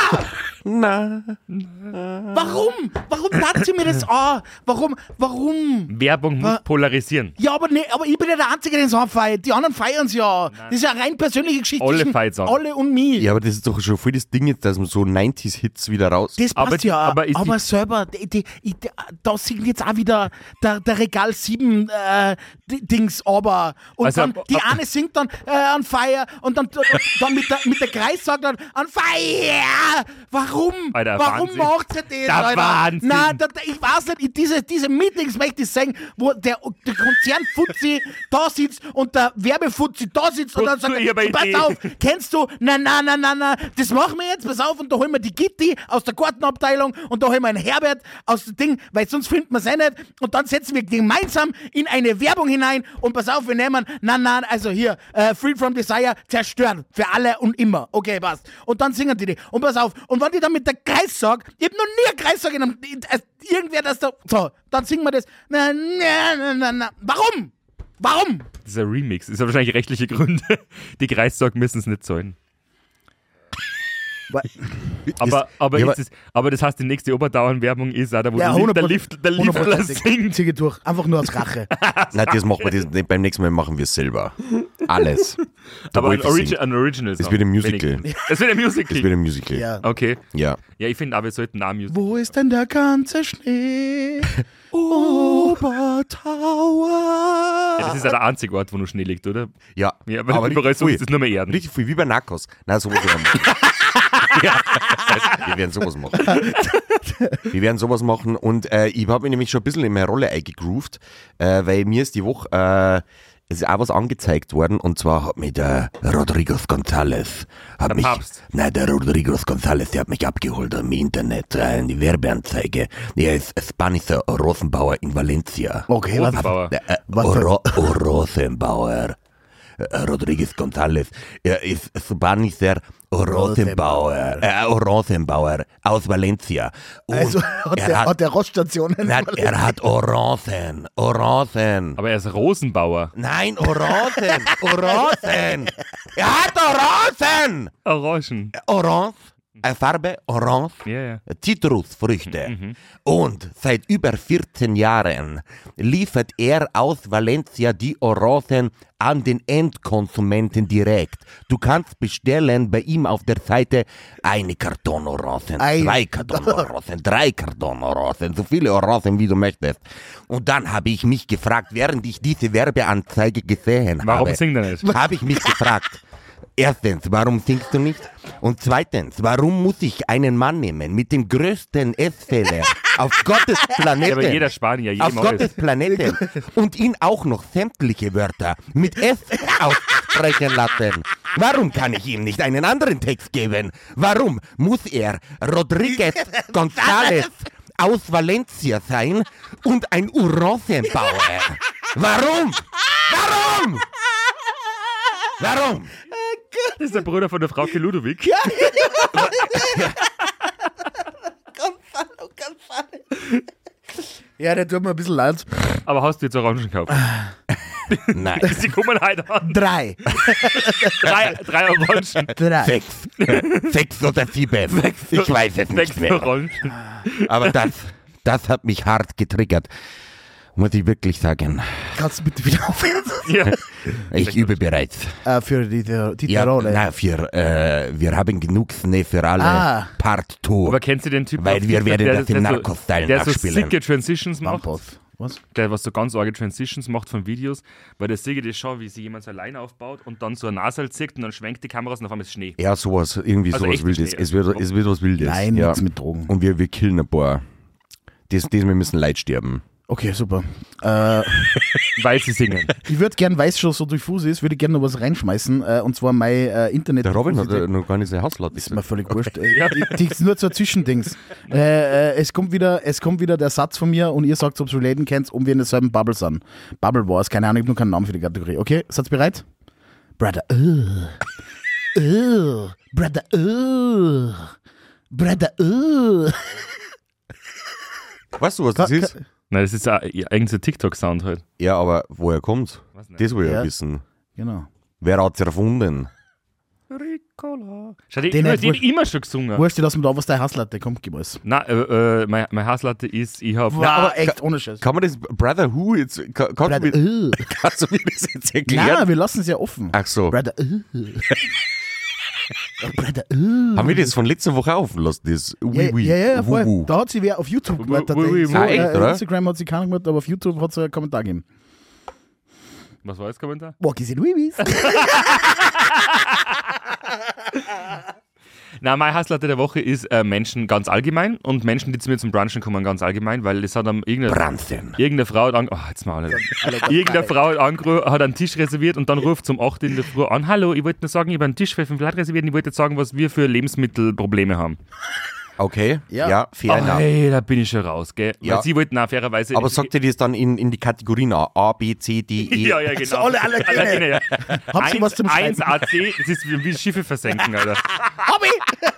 na! Warum? Warum tat sie mir das an? Warum? Werbung muss polarisieren. Ja, aber ich bin ja der Einzige, den es anfeiert. Die anderen feiern es ja. Das ist ja eine rein persönliche Geschichte Alle zwischen feiern's an. alle und mich. Ja, aber das ist doch schon voll das Ding jetzt, dass man so 90s-Hits wieder raus... Das passt Aber ist aber selber, da singt jetzt auch wieder der Regal 7 Dings, aber und Also, dann, die eine singt dann on fire und dann mit der Kreis sagt dann on fire. Warum? Alter, Warum Wahnsinn. macht sie das, Der Alter? Wahnsinn. Nein, ich weiß nicht, diese Meetings möchte ich sagen, wo der Konzern-Fuzzi da sitzt und der Werbefuzzi da sitzt und dann sagt, Wozu ich aber pass Idee? auf, kennst du, na, das machen wir jetzt, pass auf, und da holen wir die Gitti aus der Gartenabteilung und da holen wir einen Herbert aus dem Ding, weil sonst finden wir es nicht und dann setzen wir gemeinsam in eine Werbung hinein und pass auf, wir nehmen, also hier, Freed from Desire, zerstört, für alle und immer, okay, passt. Und dann singen die und pass auf, und wenn die dann mit der Kreissag, ich hab noch nie einen Kreissag in einem, irgendwer, das da, so, dann singen wir das, na, warum? Das ist ein Remix. Das ist ja wahrscheinlich rechtliche Gründe. Die Kreissorgen müssen es nicht zahlen. Aber das heißt, die nächste Oberdauern-Werbung ist auch da, wo der 100%, Liftler singt. Ziehe durch, einfach nur als Rache. Nein, das machen wir das, beim nächsten Mal machen wir es selber. Alles. Der Aber ein Wolfi singt. Original Song. Das wird ein Musical. Das wird ein Musical. Das wird ein Musical. Ja. Okay. Ja. Ja, ich finde aber, wir sollten auch ein Musical. Wo ist denn der ganze Schnee? Obertauer. Das ist ja der einzige Ort, wo noch Schnee liegt, oder? Ja, Ja, aber überall sonst ist es nur mehr Erden. Richtig viel, wie bei Narcos. Nein, sowas werden wir. Wir werden sowas machen. Wir werden sowas machen und ich habe mich nämlich schon ein bisschen in meine Rolle eingegroovt, weil mir ist die Woche es ist auch was angezeigt worden und zwar hat mich der Rodriguez González der Rodriguez González, der hat mich abgeholt im Internet, in die Werbeanzeige. Er ist Spanischer Rosenbauer in Valencia. Okay, Rosenbauer. Rosenbauer. Rodriguez González. Er ist Spanischer Rosenbauer aus Valencia. Und Also hat der Roststationen. er hat Orangen. Aber er ist Rosenbauer. Nein, Orangen. Er hat Orangen. Orangen. Orange. Farbe orange, Ja. Zitrusfrüchte. Und seit über 14 Jahren liefert er aus Valencia die Orangen an den Endkonsumenten direkt. Du kannst bestellen bei ihm auf der Seite eine Karton Orangen, 2 Karton Orangen, 3 Karton Orangen, so viele Orangen wie du möchtest. Und dann habe ich mich gefragt, während ich diese Werbeanzeige gesehen Warum habe, singt er nicht? habe ich mich gefragt, erstens, warum singst du nicht? Und zweitens, warum muss ich einen Mann nehmen mit dem größten S-Fehler auf Gottes Planeten? Ja, aber jeder Spanier, auf jedem Gottes alles. Planeten und ihn auch noch sämtliche Wörter mit S aussprechen lassen. Warum kann ich ihm nicht einen anderen Text geben? Warum muss er Rodriguez González aus Valencia sein und ein Orangenbauer? Warum? Das ist der Bruder von der Frau Ludwig. Ja. Ja, der tut mir ein bisschen leid. Aber hast du jetzt Orangen gekauft? Nein. Sie kommen heute an. 3. Drei Orangen. 3. 6 oder 7. Ich weiß es nicht 6 mehr. Orangen. Aber das hat mich hart getriggert. Muss ich wirklich sagen. Kannst du bitte wieder aufhören? Ja. Ich übe bereits. Für die Ja, Rolle. nein, wir haben genug Schnee für alle. Part 2. Aber kennst du den Typ, Weil wir werden das im Narcos-Style der so nachspielen. sicke Transitions macht? Mampus. Was? Der, was so ganz arge Transitions macht von Videos, weil der sehe ich das schon, wie sich jemand so alleine aufbaut und dann so ein Nasal zirkt und dann schwenkt die Kameras und auf einmal ist Schnee. Ja, sowas, irgendwie Also sowas echte Wildes. Schnee. Es wird was Wildes. Nein, ja. nichts mit Drogen. Und wir killen ein paar. Wir müssen Leid sterben. Okay, super. Weil sie singen. Ich würde gern, weil es schon so diffus ist, würde ich gerne noch was reinschmeißen. Und zwar mein Internet. Der Robin hat noch gar nicht seine Hauslaut. Ist mir völlig wurscht. Die ist nur so ein Zwischendings. Es kommt wieder der Satz von mir und ihr sagt, ob ihr Läden kennt, ob wir in derselben Bubble sind. Bubble Wars, keine Ahnung, ich habe nur keinen Namen für die Kategorie. Okay, seid ihr bereit? Brother, Brother, Brother, Weißt du, was das ist? Nein, das ist eigentlich so TikTok-Sound halt. Ja, aber woher kommt's? Was nicht? Das will ich ja Ja. wissen. Genau. Wer hat's erfunden? Ricola. Schau, die Den hat hat wohl- immer schon gesungen. Wurscht, dass man da was der Hasslatte kommt, gib alles. Nein, mein Hasslatte ist, ich habe... Ja, aber echt, ohne Scheiß. Kann man das Brother Who jetzt, kannst du mir das jetzt erklären? Nein, wir lassen es ja offen. Ach so. Brother, Brother, Haben wir das von letzter Woche offen lassen? Das ja, voll. Wuhu. Da hat sie wer auf YouTube gemacht. Wuhu. Ah, echt, oder? Instagram hat sie keiner gemacht, aber auf YouTube hat sie einen Kommentar gegeben. Was war das Kommentar? Walkies in Weebies. Nein, mein Hasslatte der Woche ist Menschen ganz allgemein und Menschen, die zu mir zum Brunchen kommen, ganz allgemein, weil es hat irgendeine Frau hat irgendeine Frau hat einen Tisch reserviert und dann ruft zum 8 in der Früh an, hallo, ich wollte nur sagen, ich habe einen Tisch für 5 Leute reserviert und ich wollte jetzt sagen, was wir für Lebensmittelprobleme haben. Okay, Ja. ja, fair enough. Hey, da bin ich schon raus, gell? Ja. Weil sie wollten auch fairerweise... Aber sagt ihr das dann in die Kategorien A, B, C, D, E? ja, genau. alle Allergene. Ja. Haben Sie was zum Schreiben? 1 AC, das ist wie Schiffe versenken, Alter. Hobby!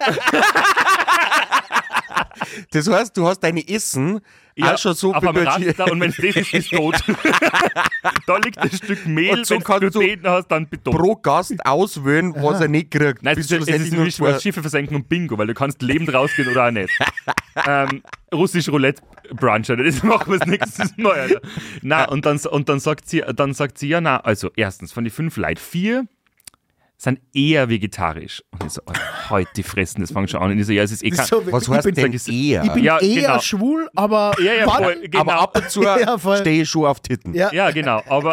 Das heißt, du hast deine Essen auch schon so auf einem budgetiert. Raster und wenn es das ist, ist tot. Da liegt ein Stück Mehl, Und so wenn kannst du du Gluten hast, dann Beton. pro Gast auswählen, was er nicht kriegt. Nein, Bis es ist schlussendlich wie nur Schiffe versenken und Bingo, weil du kannst lebend rausgehen oder auch nicht. Russisch Roulette Brunch, Alter, das machen wir das nächstes Mal, Alter. Nein, und dann sagt sie, ja, na, also erstens, von den 5 Leuten 4 sind eher vegetarisch. Und ich so, heute die fressen, das fängt schon an. Und ich so, ja, es ist eh kein... So, Was heißt denn eher? Ich bin Ja, eher genau. schwul, aber Ja, voll, genau. Aber ab und zu Ja, voll. stehe ich schon auf Titten. Ja, Ja, genau, aber,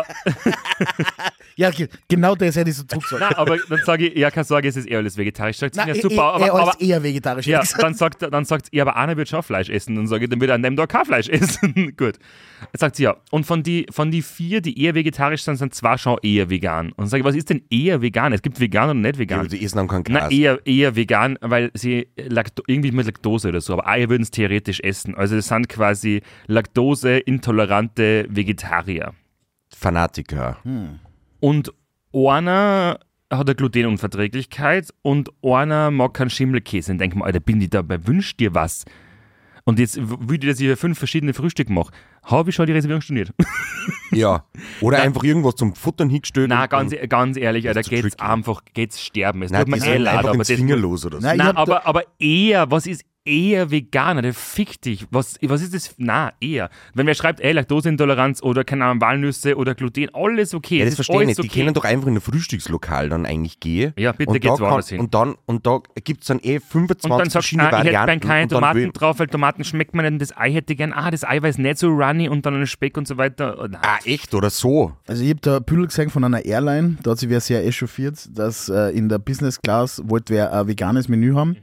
genau das hätte ich so zurückgesagt. nein, aber dann sage ich, ja, keine Sorge, es ist eher alles vegetarisch. Sagt sie, Nein, ja, super, aber alles eher vegetarisch. ja, hätte ich gesagt. dann sagt ja, aber einer wird schon Fleisch essen. Dann sage ich, dann wird er an dem Tag kein Fleisch essen. Gut. Dann sagt sie, ja, und von die 4, die eher vegetarisch sind 2 schon eher vegan. Und dann sage ich, was ist denn eher vegan? Es gibt vegan und nicht vegan. Ja, die essen dann kein Na, Gras. eher vegan, weil sie irgendwie mit Laktose oder so, aber Eier würden es theoretisch essen. Also das sind quasi laktoseintolerante Vegetarier. Fanatiker. Und einer hat eine Glutenunverträglichkeit und einer mag keinen Schimmelkäse. Und denk mal, Alter, bin ich dabei, wünsch dir was. Und jetzt will ich, dass ich 5 verschiedene Frühstücke mache. Habe ich schon die Reservierung storniert? Ja. Oder einfach irgendwas zum Futtern hingestellt. Nein, und- ganz ehrlich, Alter, zu geht's tricky. sterben. Es Nein, tut mir die sind leid, einfach aber ins das... Fingerlos oder so. Nein, ich Nein, hab aber eher, was ist eher Veganer? Der fick dich. Was ist das? Na, eher. Wenn wer schreibt, Laktoseintoleranz oder keine Ahnung, Walnüsse oder Gluten, alles okay. Ja, Es das ist verstehe ich alles nicht. Die okay. können doch einfach in ein Frühstückslokal dann eigentlich gehen. Ja, bitte und geht's da woanders hin. Und da gibt es dann 25 Und dann sagst du, verschiedene ich hätte Varianten. gern keine und dann Tomaten will- drauf, weil Tomaten schmeckt man nicht und das Ei hätte gern, das Eiweiß ist nicht so runny und dann einen Speck und so weiter. Oh, nein. Ah, echt? Oder so? Also ich habe da ein Püdel gesehen von einer Airline, da hat sich wer sehr echauffiert, dass in der Business Class wollte wer ein veganes Menü haben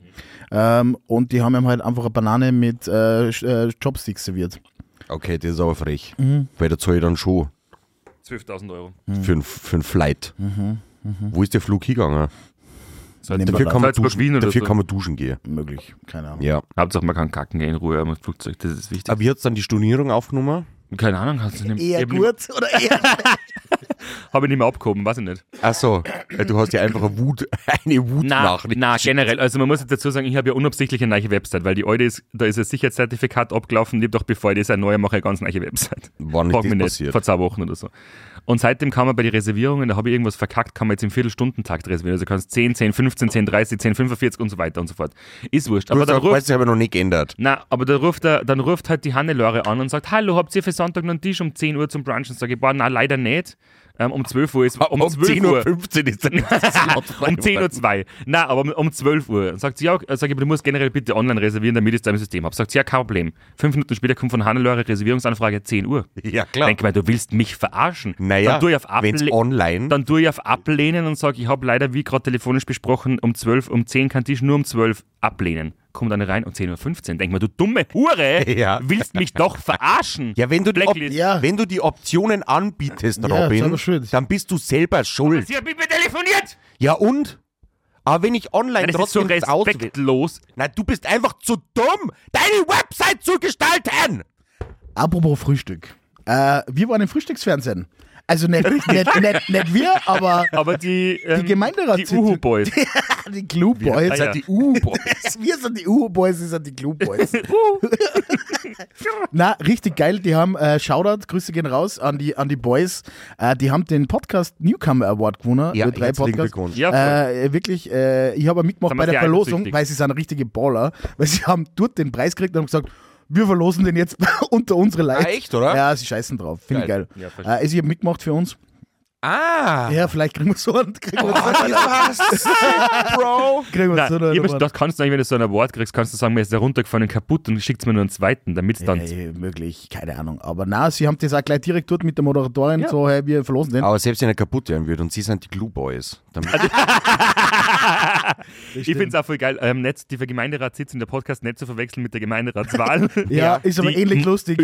und die haben ihm halt einfach eine Banane mit Chopsticks serviert. Okay, das ist aber frech. Weil da zahle ich dann schon 12.000 Euro. für ein Flight. Wo ist der Flug hingegangen? Nehmen Dafür wir kann, man Salzburg, duschen, Wien oder dafür so. kann man duschen gehen. Möglich, keine Ahnung. Ja. Hauptsache man kann kacken gehen in Ruhe am Flugzeug, das ist wichtig. Aber wie hat es dann die Stornierung aufgenommen? Keine Ahnung, hast du nicht, Eher gut oder eher Habe ich nicht mehr abgehoben, weiß ich nicht. Achso, du hast ja einfach eine Wutnachricht. Na, generell. Also man muss jetzt dazu sagen, ich habe ja unabsichtlich eine neue Website, weil die alte ist, da ist ein Sicherheitszertifikat abgelaufen, ich habe doch bevor ich das eine neue mache, eine ganz neue Website. Wann ist Frag das mich nicht, passiert? vor 2 Wochen oder so. Und seitdem kann man bei den Reservierungen, da habe ich irgendwas verkackt, kann man jetzt im Viertelstundentakt reservieren. Also du kannst 10, 10, 15, 10, 30, 10, 45 und so weiter und so fort. Ist wurscht. Du Aber hast dann auch, ruft, weißt du, habe ich noch nicht geändert. aber dann ruft halt die Hannelore an und sagt, hallo, habt ihr für Sonntag noch einen Tisch um 10 Uhr zum Brunchen? Sag ich, boah, nein, leider nicht. Um 12 Uhr ist um 12 Uhr. 10:15 ist der nächste Slot frei. Um 10.02 Uhr. Nein, aber um 12 Uhr. Dann sagt sie, ja, sag ich, aber du musst generell bitte online reservieren, damit ich es da im System habe. Sagt sie, ja, kein Problem. 5 Minuten später kommt von Hannelore Reservierungsanfrage 10 Uhr. Ja, klar. Denk mal, du willst mich verarschen. Naja, dann tue ich auf wenn es online... Dann tue ich auf Ablehnen und sage, ich habe leider, wie gerade telefonisch besprochen, um 10 kein Tisch, nur um 12 ablehnen. Kommt dann rein um 10.15 Uhr. Denk mal, du dumme Hure, Ja. willst mich doch verarschen. Ja, wenn du, Blacklist. wenn du die Optionen anbietest, Ja, Robin, selber schuld. dann bist du selber schuld. Sie hat mit mir telefoniert. Ja und? Aber wenn ich online Das ist so trotzdem auswähle... respektlos. Nein, du bist einfach zu dumm, deine Website zu gestalten! Apropos Frühstück. Wir waren im Frühstücksfernsehen. Also nicht wir, aber Aber die Gemeinderatssitzung. Die Uhu-Boys. die Glue Boys. Ah, ja. Die U-Boys. Wir sind die Uhu-Boys, sie sind die Glue Boys. Na, richtig geil. Die haben, Shoutout, Grüße gehen raus an die Boys. Die haben den Podcast Newcomer Award gewonnen. Ja, über 3 herzlichen Podcasts. Glückwunsch. Ja, voll. Wirklich, ich habe mitgemacht Sind bei wir der sehr Verlosung, eifersüchtig. weil sie sind richtige Baller, weil sie haben dort den Preis gekriegt und haben gesagt, wir verlosen den jetzt unter unsere Leute. Ah, echt, oder? Ja, sie scheißen drauf. Finde ich geil. Ja, verstehe. Also ich habe mitgemacht für uns. Ah! Ja, vielleicht kriegen wir so einen. Bro! Das kannst du eigentlich, wenn du so einen Award kriegst, kannst du sagen, mir ist der runtergefallen und kaputt und schickt mir nur einen zweiten, damit es dann... Möglich, keine Ahnung. Aber na, sie haben das auch gleich direkt dort mit der Moderatorin, Ja. so, hey, wir verlosen den. Aber selbst wenn er kaputt werden würde und sie sind die Glue Boys. Dann Ich finde es auch voll geil, die Gemeinderatssitzung, der Podcast nicht zu verwechseln mit der Gemeinderatswahl. Ja, ist aber Die- ähnlich lustig.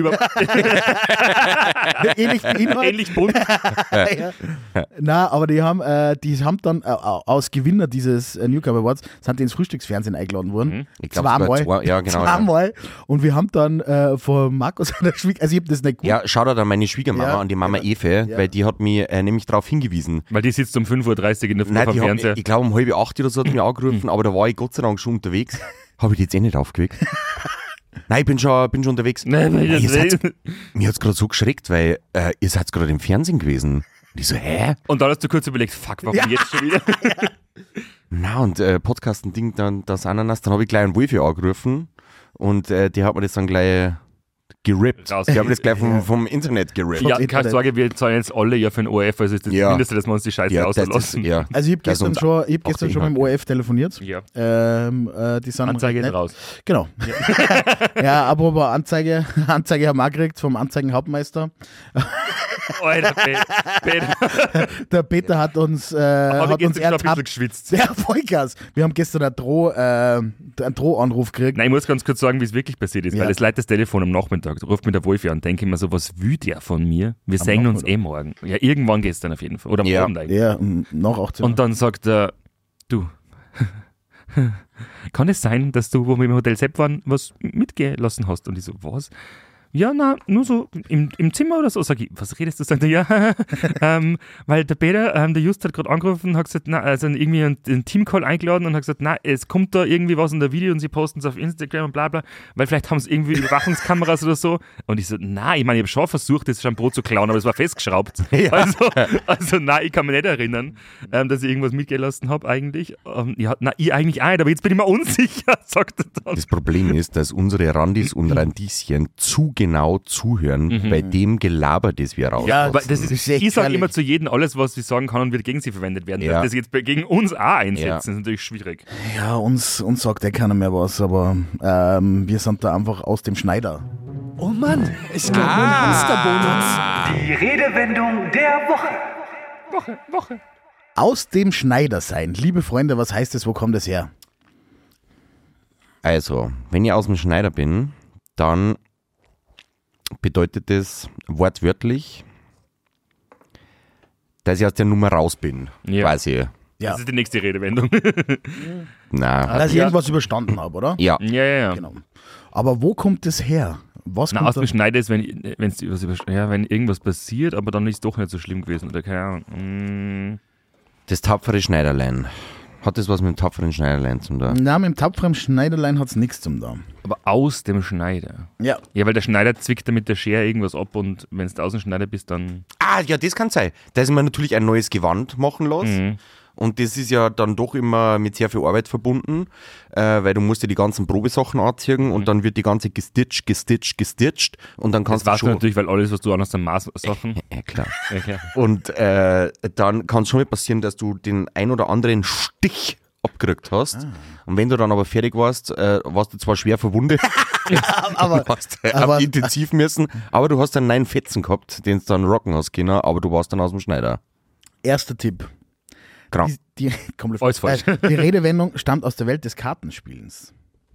ähnlich viel Inhalt. Ähnlich bunt. Ja. Na, aber die haben dann aus Gewinner dieses Newcomer Awards sind die ins Frühstücksfernsehen eingeladen worden. Ich glaub, sogar Zweimal. ja, genau. Ja. Zweimal. Und wir haben dann von Markus seiner Schwieger, also ich habe das nicht gut. Ja, Shoutout an meine Schwiegermama, Ja, an die Mama genau. Efe, Ja. weil die hat mich nämlich darauf hingewiesen. Weil die sitzt um 5.30 Uhr in der Früh Nein, vom die hat, Fernseher. ich glaube um 7:30 oder so hat mich angerufen, aber da war ich Gott sei Dank schon unterwegs. Habe ich die jetzt eh nicht aufgeweckt? Nein, ich bin schon unterwegs. Nein, weil Ihr das seid, mir hat es gerade so geschreckt, weil ihr seid gerade im Fernsehen gewesen. Und ich so, hä? Und dann hast du kurz überlegt, fuck, warum jetzt schon wieder? Na und Podcasten-Ding, dann das Ananas, dann habe ich gleich einen Wolfi angerufen und die hat mir das dann gleich gerippt. Raus- Ich habe das gleich vom Internet gerippt. Ja, keine Sorge, wir zahlen jetzt alle ja für den ORF, also ist das Mindeste, dass wir uns die Scheiße auslassen. ja. Also ich habe gestern, schon mit dem ORF telefoniert. Ja. Die sind Anzeige recht ist nett. raus. Genau. Ja, aber Anzeige haben wir auch gekriegt vom Anzeigenhauptmeister. Alter, Peter. Der Peter hat uns Habe ich gestern schon ein bisschen ertappt. geschwitzt. Ja, Vollgas. Wir haben gestern einen Drohanruf gekriegt. Nein, ich muss ganz kurz sagen, wie es wirklich passiert ist, Ja. weil es leitet das Telefon am Nachmittag, da ruft mir der Wolfi an, denke ich mir so, was will der von mir? Wir sehen uns morgen. Ja, irgendwann gestern auf jeden Fall. Oder am Ja. Abend eigentlich. Ja, nach 18 Uhr. Und dann sagt er, du, kann es sein, dass du, wo wir im Hotel Sepp waren, was mitgelassen hast? Und ich so, was? Ja, na, nur so im Zimmer oder so. Sag ich, was redest du? Sagt er, ja, weil der Peter, der Just hat gerade angerufen und hat gesagt, na, also irgendwie einen Teamcall eingeladen und hat gesagt, na, es kommt da irgendwie was in der Video und sie posten es auf Instagram und bla bla, weil vielleicht haben sie irgendwie Überwachungskameras oder so. Und ich so, na, ich meine, ich habe schon versucht, das Shampoo zu klauen, aber es war festgeschraubt. Ja. Also nein, ich kann mich nicht erinnern, dass ich irgendwas mitgelassen habe eigentlich. Ja, na, ich eigentlich auch nicht, aber jetzt bin ich mir unsicher, sagt er dann. Das Problem ist, dass unsere Randis und Randischen zu genau zuhören bei dem Gelaber, das wir raus. Ja, Aber das ist, echt ich sage gefährlich. immer zu jedem, alles, was sie sagen kann und wird gegen sie verwendet werden. Ja. Das jetzt gegen uns auch einsetzen, Ja. ist natürlich schwierig. Ja, uns sagt eh keiner mehr was, aber wir sind da einfach aus dem Schneider. Oh Mann, ich glaube, ein Hamsterbonus. Die Redewendung der Woche. Aus dem Schneider sein. Liebe Freunde, was heißt das? Wo kommt das her? Also, wenn ich aus dem Schneider bin, dann bedeutet das wortwörtlich, dass ich aus der Nummer raus bin, Ja. quasi. Ja. Das ist die nächste Redewendung. Na, Dass ich irgendwas überstanden habe, oder? ja. Ja. Genau. Aber wo kommt das her? Was Na, kommt aus dem Schneider ist, wenn irgendwas passiert, aber dann ist es doch nicht so schlimm gewesen. Oder keine Ahnung. Das tapfere Schneiderlein. Hat das was mit dem tapferen Schneiderlein zu tun? Na, mit dem tapferen Schneiderlein hat es nichts zum da. Aber aus dem Schneider. Ja. Ja, weil der Schneider zwickt da mit der Schere irgendwas ab und wenn du aus dem Schneider bist, dann. Ah, ja, das kann sein. Dass ich mir natürlich ein neues Gewand machen lasse. Und das ist ja dann doch immer mit sehr viel Arbeit verbunden, weil du musst ja die ganzen Probesachen anziehen und dann wird die ganze gestitcht und dann Das kannst du weißt du schon... natürlich, weil alles, was du an aus der Maßsachen. Ja, klar. Okay. Und dann kann es schon mal passieren, dass du den ein oder anderen Stich abgerückt hast. Und wenn du dann aber fertig warst, warst du zwar schwer verwundet, Aber, du hast aber- auf intensiv müssen, aber du hast einen neuen Fetzen gehabt, den du dann rocken hast können, aber du warst dann aus dem Schneider. erster Tipp. Krank. Die, komplett Alles falsch. Die Redewendung stammt aus der Welt des Kartenspielens.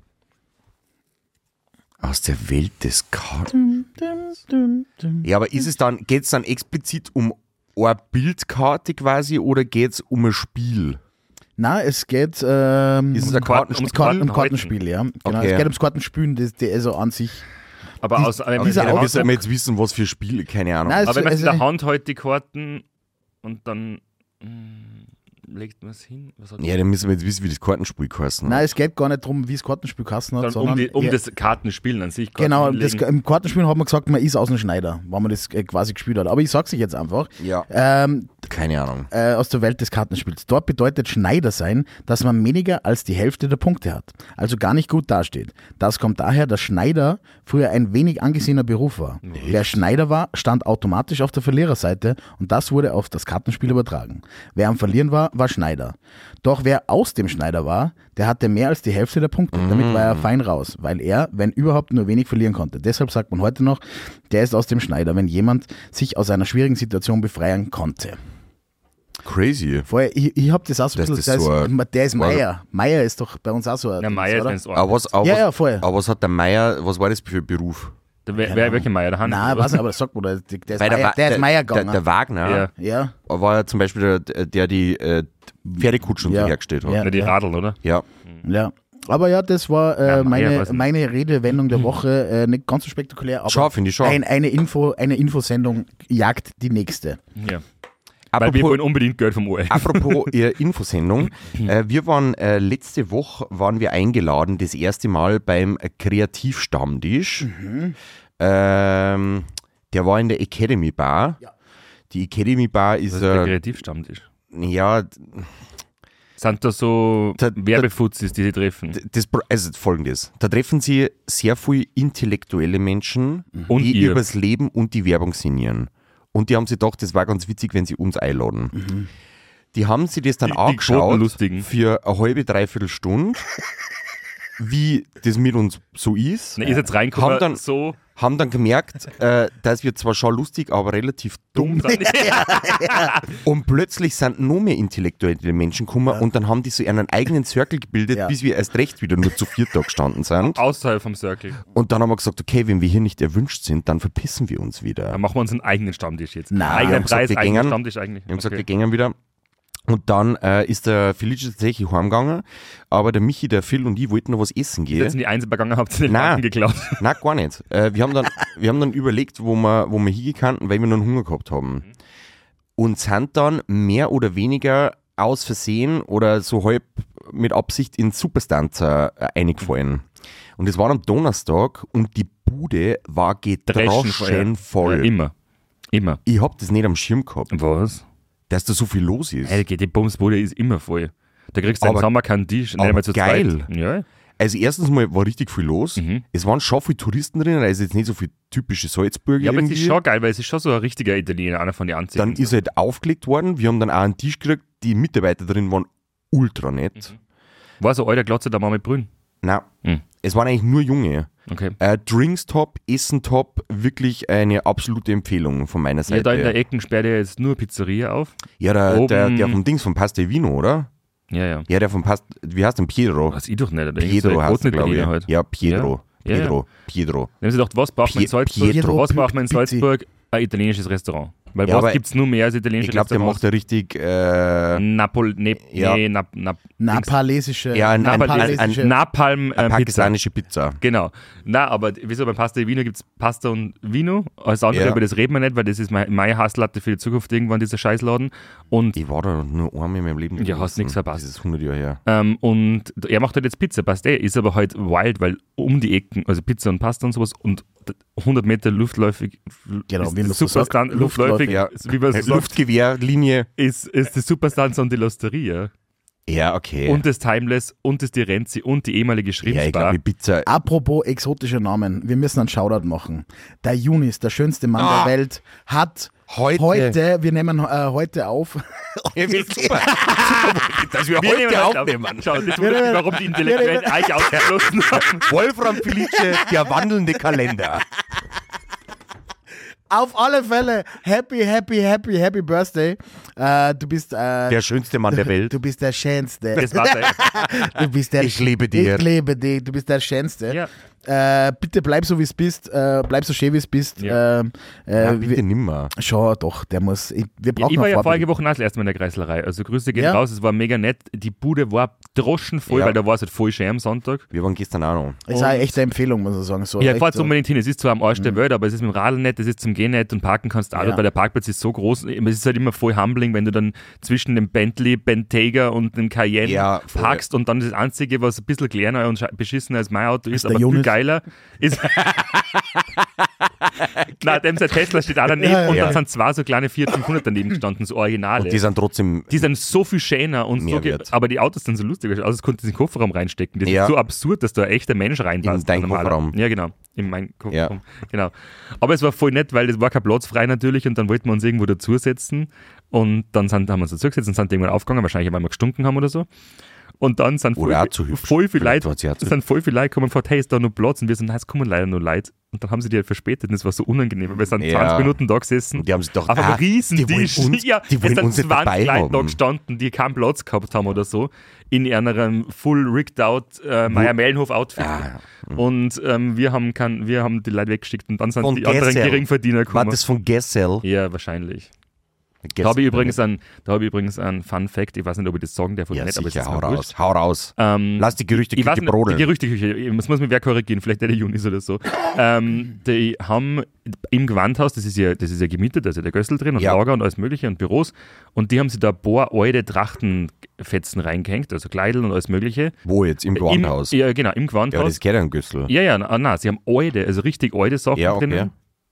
Aus der Welt des Karten. Ja, aber ist es dann, geht es dann explizit um eine Bildkarte quasi oder geht es um ein Spiel? Na, es geht Ist es ein Kartenspiel? um Kartenspiel, ja. Genau, Okay. es geht ums Kartenspielen, das also an sich. Aber aus dieser Ja, Ausdruck- müssen wir jetzt wissen, was für Spiele, keine Ahnung. Nein, Aber wenn man es in also- der Hand hält, die Karten, und dann legt man es hin. Was hat Ja, dann müssen wir jetzt wissen, wie das Kartenspiel heißt. Nein, es geht gar nicht darum, wie das Kartenspiel kassen hat, dann sondern um eher- das Kartenspielen an sich. Karten genau, das, legen. im Kartenspielen hat man gesagt, man ist aus dem Schneider, wenn man das quasi gespielt hat. Aber ich sag's euch jetzt einfach. Ja. Keine Ahnung. Aus der Welt des Kartenspiels. Dort bedeutet Schneider sein, dass man weniger als die Hälfte der Punkte hat, also gar nicht gut dasteht. Das kommt daher, dass Schneider früher ein wenig angesehener Beruf war. Wer Schneider war, stand automatisch auf der Verliererseite und das wurde auf das Kartenspiel übertragen. Wer am Verlieren war, war Schneider. Doch wer aus dem Schneider war, der hatte mehr als die Hälfte der Punkte. Damit war er fein raus, weil er, wenn überhaupt, nur wenig verlieren konnte. Deshalb sagt man heute noch, der ist aus dem Schneider, wenn jemand sich aus einer schwierigen Situation befreien konnte. Crazy. Vorher, ich hab das auch so ein Das bisschen, ist so der ist Meier. Meier ist doch bei uns auch so ein Na, Dings, Meier ist, oder? wenn es Aber Ja, voll. aber was hat der Meier, was war das für ein Beruf? Welcher Meier? Der Hand? Nein, weiß nicht, aber das sagt man, der ist Weil Meier, der ist Meier der, gegangen. der Wagner Ja. Ja, war ja zum Beispiel der die Pferdekutschen Ja. so hergestellt hat. Ja. Na, die Radl, oder? Ja. ja. Aber ja, das war Ja, Meier weiß nicht. meine Redewendung der Woche. Nicht ganz so spektakulär, aber Schon, finde ich schon. eine Infosendung jagt die nächste. Ja. Weil wir Apropos, wollen unbedingt Geld vom ORF. apropos Infosendung, wir waren letzte Woche wir eingeladen, das erste Mal beim Kreativstammtisch. Der war in der Academy Bar. Ja. Die Academy Bar ist Das ist der Kreativstammtisch. ja, Sind da so Werbefuzis, die sie treffen? Also folgendes, da treffen sie sehr viele intellektuelle Menschen, Und die ihr. übers Leben und die Werbung sinnieren. Und die haben sich gedacht, das war ganz witzig, wenn sie uns einladen. Die haben sich das dann Die angeschaut Quotenlustigen. für eine halbe, dreiviertel Stunde, wie das mit uns so ist. Na, ihr seid reingekommen, Haben dann- so Haben dann gemerkt, dass wir zwar schon lustig, aber relativ dumm dumm sind. und plötzlich sind noch mehr intellektuelle Menschen gekommen und dann haben die so einen eigenen Circle gebildet, Ja. bis wir erst recht wieder nur zu viert da gestanden sind. Außerhalb vom Circle. Und dann haben wir gesagt, okay, wenn wir hier nicht erwünscht sind, dann verpissen wir uns wieder. Dann machen wir uns einen eigenen Stammtisch jetzt. Nein. Eigenen Wir haben gesagt, Preis, wir eigenen gingen. Stammtisch eigentlich. Wir haben gesagt, wir gehen wieder. Und dann ist der Felice tatsächlich heimgegangen, aber der Michi, der Phil und ich wollten noch was essen Jetzt gehen. sind die Einzelnen gegangen, habt ihr den Nein. Laden geklaut. Nein, gar nicht. Wir haben dann überlegt, wo wir hingehen könnten, weil wir noch einen Hunger gehabt haben. Und sind dann mehr oder weniger aus Versehen oder so halb mit Absicht in Superstanzer eingefallen. Und es war am Donnerstag und die Bude war gedroschen voll. Ja, immer. Ich hab das nicht am Schirm gehabt, Was? dass da so viel los ist. Alter, die Bumsbude ist immer voll. Da kriegst du im Aber- Sommer keinen Tisch. aber Nicht einmal zu geil. zweit. Ja. Also erstens mal war richtig viel los. Es waren schon viele Touristen drin, also jetzt nicht so viele typische Salzburger Ja, aber es irgendwie. ist schon geil, weil es ist schon so ein richtiger Italiener, einer von den Anziehern. Dann ist halt aufgelegt worden, wir haben dann auch einen Tisch gekriegt, die Mitarbeiter drin waren ultra nett. War so alter Glotze da mal mit Brünn. Nein, Mhm. es waren eigentlich nur Junge. Okay. Drinks top, Essen top, wirklich eine absolute Empfehlung von meiner Ja, Seite. da in der Ecke sperrt er jetzt nur Pizzeria auf. Ja, der Oben- vom Dings, vom Pasta e Vino, oder? Ja. Ja, der vom Pasta, wie heißt denn Pietro? Was ich doch nicht. Oder Pietro heißt er, glaube ich. Italiener halt. Ja, Pietro. Ja. Pietro. Dann haben sie gedacht, was braucht man in Salzburg? Pietro. Was braucht man in Pizzi. Salzburg? Ein italienisches Restaurant. Weil Ja, was aber gibt es nur mehr als Ich italienische glaube, der Restaurants? macht da richtig Napalesische. Ja, ein Napalesische. Napalm Pizza. pakistanische Pizza. Genau. Na, aber wieso beim Pasta e Vino gibt es Pasta und Vino? Alles andere, Ja. über das reden wir nicht, weil das ist meine Hasslatte für die Zukunft irgendwann, dieser Scheißladen. Und, Ich war da nur einmal in meinem Leben. Ja, hast gewesen. nichts verpasst. Das ist 100 Jahre her. und er macht halt jetzt Pizza, passt ist aber halt wild, weil um die Ecken, also Pizza und Pasta und sowas und 100 Meter luftläufig, Genau, ist wie man das so sagt, Superstand, luftläufig, Ja. wie man so sagt, Luftgewehrlinie. ist die Superstanz und die Losteria. Ja, okay. Und das Timeless und das Direnzi und die ehemalige ja, ich Schriftbar. glaube, Pizza. Apropos exotische Namen, wir müssen einen Shoutout machen. Der Yunis, der schönste Mann der Welt, hat heute, wir nehmen heute auf, Ja, wie super. Dass wir Wir nehmen heute halt aufnehmen. auf. Schau, das wundert mich, warum die Intellektuellen eigentlich ausgeschlossen haben. Wolfram Felice, der wandelnde Kalender. auf alle Fälle, happy Birthday. Du bist Der schönste Mann der Welt. Du bist der Schönste. Das war's. Du bist der Ich liebe dir. Ich liebe dich. Du bist der Schönste. Ja. Bitte bleib so wie es bist. Bleib so schön wie es bist. Ja. Ja, bitte nimmer. Schon, doch. Der muss. Wir brauchen Ich war ja ein vorige Vorbild. Woche auch das erste Mal in der Kreislerei. Also Grüße gehen Ja. raus, es war mega nett. Die Bude war droschenvoll, Ja. weil da war es halt voll schön am Sonntag. Wir waren gestern auch noch. Das ist eine echte Empfehlung, muss ich sagen. So Ja, echt fahrt so. unbedingt hin. Es ist zwar am Arsch der Welt, aber es ist mit dem Radl nett, es ist zum Gehen nett und parken kannst du auch Ja. dort, weil der Parkplatz ist so groß. Es ist halt immer voll humbling, wenn du dann zwischen dem Bentley, Bentayga und dem Cayenne Ja, voll. parkst und dann das Einzige, was ein bisschen kleiner und beschissener als mein Auto ist, der aber viel Jonas. geiler, ist. Nein, dem sein Tesla steht auch daneben Ja, und ja. dann sind zwei so kleine Fiat 500 daneben gestanden, so Originale. Und die sind trotzdem. Die sind so viel schöner und so, Mehrwert. aber die Autos sind so lustig, also das konnte in den Kofferraum reinstecken. Das Ja. ist so absurd, dass da ein echter Mensch reinpasst. In deinen ein normaler. Kofferraum. Ja, genau. In meinen Kofferraum. Genau. Aber es war voll nett, weil es war kein Platz frei natürlich und dann wollten wir uns irgendwo dazusetzen und dann haben wir uns dazugesetzt und sind irgendwann aufgegangen, wahrscheinlich weil wir gestunken haben oder so. Und dann sind Oder auch zu hübsch. voll viele Vielleicht Leute, war sie auch zu sind voll viele Leute gekommen und gefragt, hey, ist da noch Platz? Und wir so, nein, es kommen leider nur Leute. Und dann haben sie die halt verspätet und es war so unangenehm, weil wir sind Ja. 20 Minuten da gesessen. Und die haben sich gedacht, auf einem die Riesentisch. wollen uns, Ja, die es wollen sind uns nicht 20 dabei Leute da haben. gestanden, die keinen Platz gehabt haben oder so, in einem full rigged out Meier-Mellenhof-Outfit. Ja. Und wir haben die Leute weggeschickt und dann sind Von die anderen Gessel. Geringverdiener War gekommen. das von Gessel? Ja, wahrscheinlich. Da habe ich übrigens einen Fun Fact, ich weiß nicht, ob ich das sagen darf oder Ja, nicht, aber es sicher, ist hau mir wurscht. raus. Hau raus. Lass die Ich weiß Gerüchteküche nicht, brodeln. die Gerüchteküche, das muss mich wer korrigieren, vielleicht der Junis oder so. Die haben im Gewandhaus, das ist ja gemietet, da ist ja der Gössel drin und Ja. Lager und alles mögliche und Büros und die haben sich da ein paar alte Trachtenfetzen reingehängt, also Kleidel und alles mögliche. Wo jetzt? Im Gewandhaus? Ja, genau, im Ja, Gewandhaus. das geht ja ein Güssel. Ja, nein, sie haben alte, also richtig alte Sachen Ja, okay. drinnen.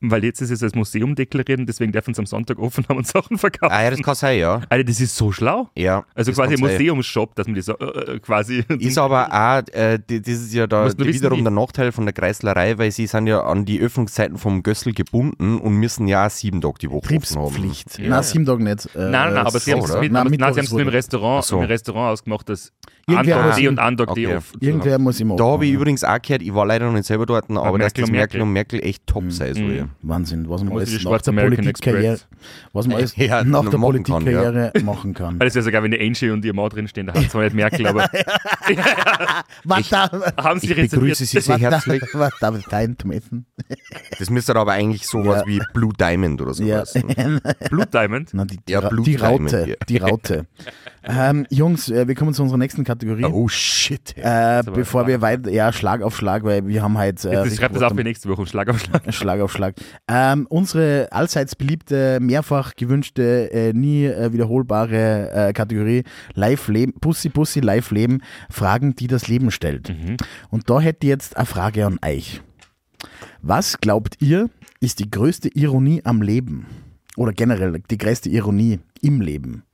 weil jetzt ist es als Museum deklariert und deswegen dürfen sie am Sonntag offen haben und Sachen verkaufen. Ah ja, das kann sein, ja. Alter, das ist so schlau. Ja. Also das quasi ein kann sein. Museumsshop, dass man das quasi... Ist aber auch, das ist ja da Musst du wissen, wiederum wie. der Nachteil von der Kreislerei, weil sie sind ja an die Öffnungszeiten vom Gössel gebunden und müssen ja auch 7 Tage die Woche offen haben. Betriebspflicht. Ja. Nein, 7 Tage nicht. Nein, aber sie haben es oder? mit, Nein, aber, Mittwochs sie haben es mit dem wurde. Restaurant, Ach so. im Restaurant ausgemacht, dass Irgendwer Antag muss D ihm- und Antag D Okay. offen. Irgendwer muss immer Da habe ich aufmachen. übrigens auch gehört, ich war leider noch nicht selber dort, aber dass Merkel das und Merkel und Merkel echt top sein soll. Mhm. Wahnsinn, was man Muss alles die nach schwarze der American Politikkarriere, Express. was man alles Ja, nach der machen kann, Politikkarriere machen kann. Weil das wäre sogar, wenn die Angie und ihr Mann drinstehen, da hat zwar nicht Merkel, aber Was da? haben sie Ich begrüße Sie sehr herzlich. Was darf ich dein zum Essen? Das müsste aber eigentlich sowas Ja. wie Blue Diamond oder so Ja. heißen. Blut Diamond. Na, die, Ja, Blut die Diamond, Raute. ja. Die Raute. Jungs, wir kommen zu unserer nächsten Kategorie. Oh shit. Bevor wir weiter, ja, Schlag auf Schlag, weil wir haben halt. Jetzt schreibt das auf für nächste Woche und Schlag auf Schlag. Schlag auf Schlag. Unsere allseits beliebte, mehrfach gewünschte, nie wiederholbare Kategorie Live-Leben, Pussy Live-Leben, Fragen, die das Leben stellt. Und da hätte ich jetzt eine Frage an euch. Was glaubt ihr, ist die größte Ironie am Leben? Oder generell die größte Ironie im Leben?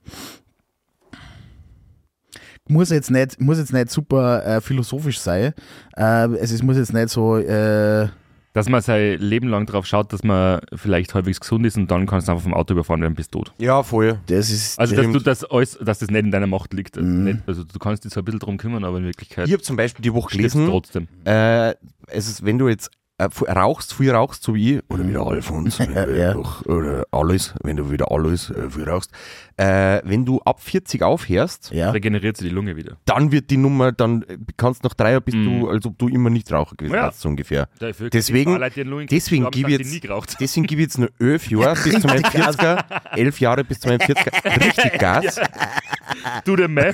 Muss jetzt nicht super philosophisch sein. Es muss jetzt nicht so. Dass man sein Leben lang darauf schaut, dass man vielleicht halbwegs gesund ist und dann kannst du einfach vom Auto überfahren werden, bist tot. Ja, voll. Das ist. Also, dass das nicht in deiner Macht liegt. Also, nicht, also du kannst dich so ein bisschen drum kümmern, aber in Wirklichkeit Ich habe zum Beispiel die Woche stirbst du gelesen, trotzdem. es ist, wenn du jetzt viel rauchst, so wie ich, oder wieder Alfons, Ja. oder alles, wenn du wieder alles viel rauchst, wenn du ab 40 aufhörst, Ja. Regeneriert sich die Lunge wieder. dann wird die Nummer, dann kannst du nach 3 Jahren bist du, als ob du immer nicht Raucher gewesen Ja. wärst, so ungefähr. Dafür Deswegen- gibt es Leute, die Lungen deswegen gestorben gebe sind, ich die nie jetzt- geraucht. Deswegen gebe ich jetzt nur 11 Jahre bis zu meinem 40er, 11 Jahre bis zu meinem 40er, richtig Gas. Du, der Math.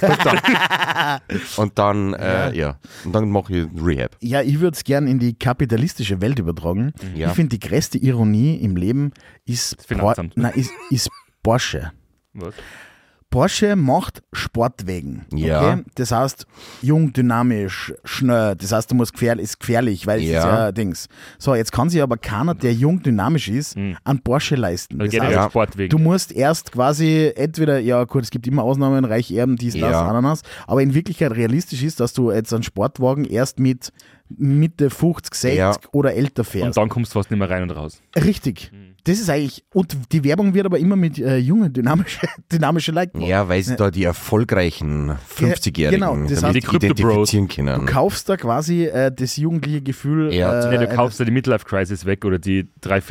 Und dann, und dann mache ich Rehab. Ja, ich würde es gern in die kapitalistische Welt übertragen. Ja. Ich finde, die größte Ironie im Leben ist, Finanzamt. ist Porsche. Was? Porsche macht Sportwagen. Ja. Okay? Das heißt, jung, dynamisch, schnell. Das heißt, du musst ist gefährlich, weil es Ja. ist ja Dings. So, jetzt kann sich aber keiner, der jung, dynamisch ist, an Porsche leisten. Also Das geht heißt, ja Ja. Sportwegen. du musst erst quasi entweder, ja gut, es gibt immer Ausnahmen, Reicherben, dies, das, Ja. Ananas, aber in Wirklichkeit realistisch ist, dass du jetzt einen Sportwagen erst mit Mitte 50, 60 Ja. oder älter und fährst. dann kommst du fast nicht mehr rein und raus. Richtig. Das ist eigentlich, und die Werbung wird aber immer mit jungen, dynamische Leuten gemacht. Ja, weil sie da die erfolgreichen 50-Jährigen genau, das damit heißt, die Crypto-Bros. identifizieren können. Du kaufst da quasi das jugendliche Gefühl. Ja. Ja, du kaufst ja die Midlife-Crisis weg oder die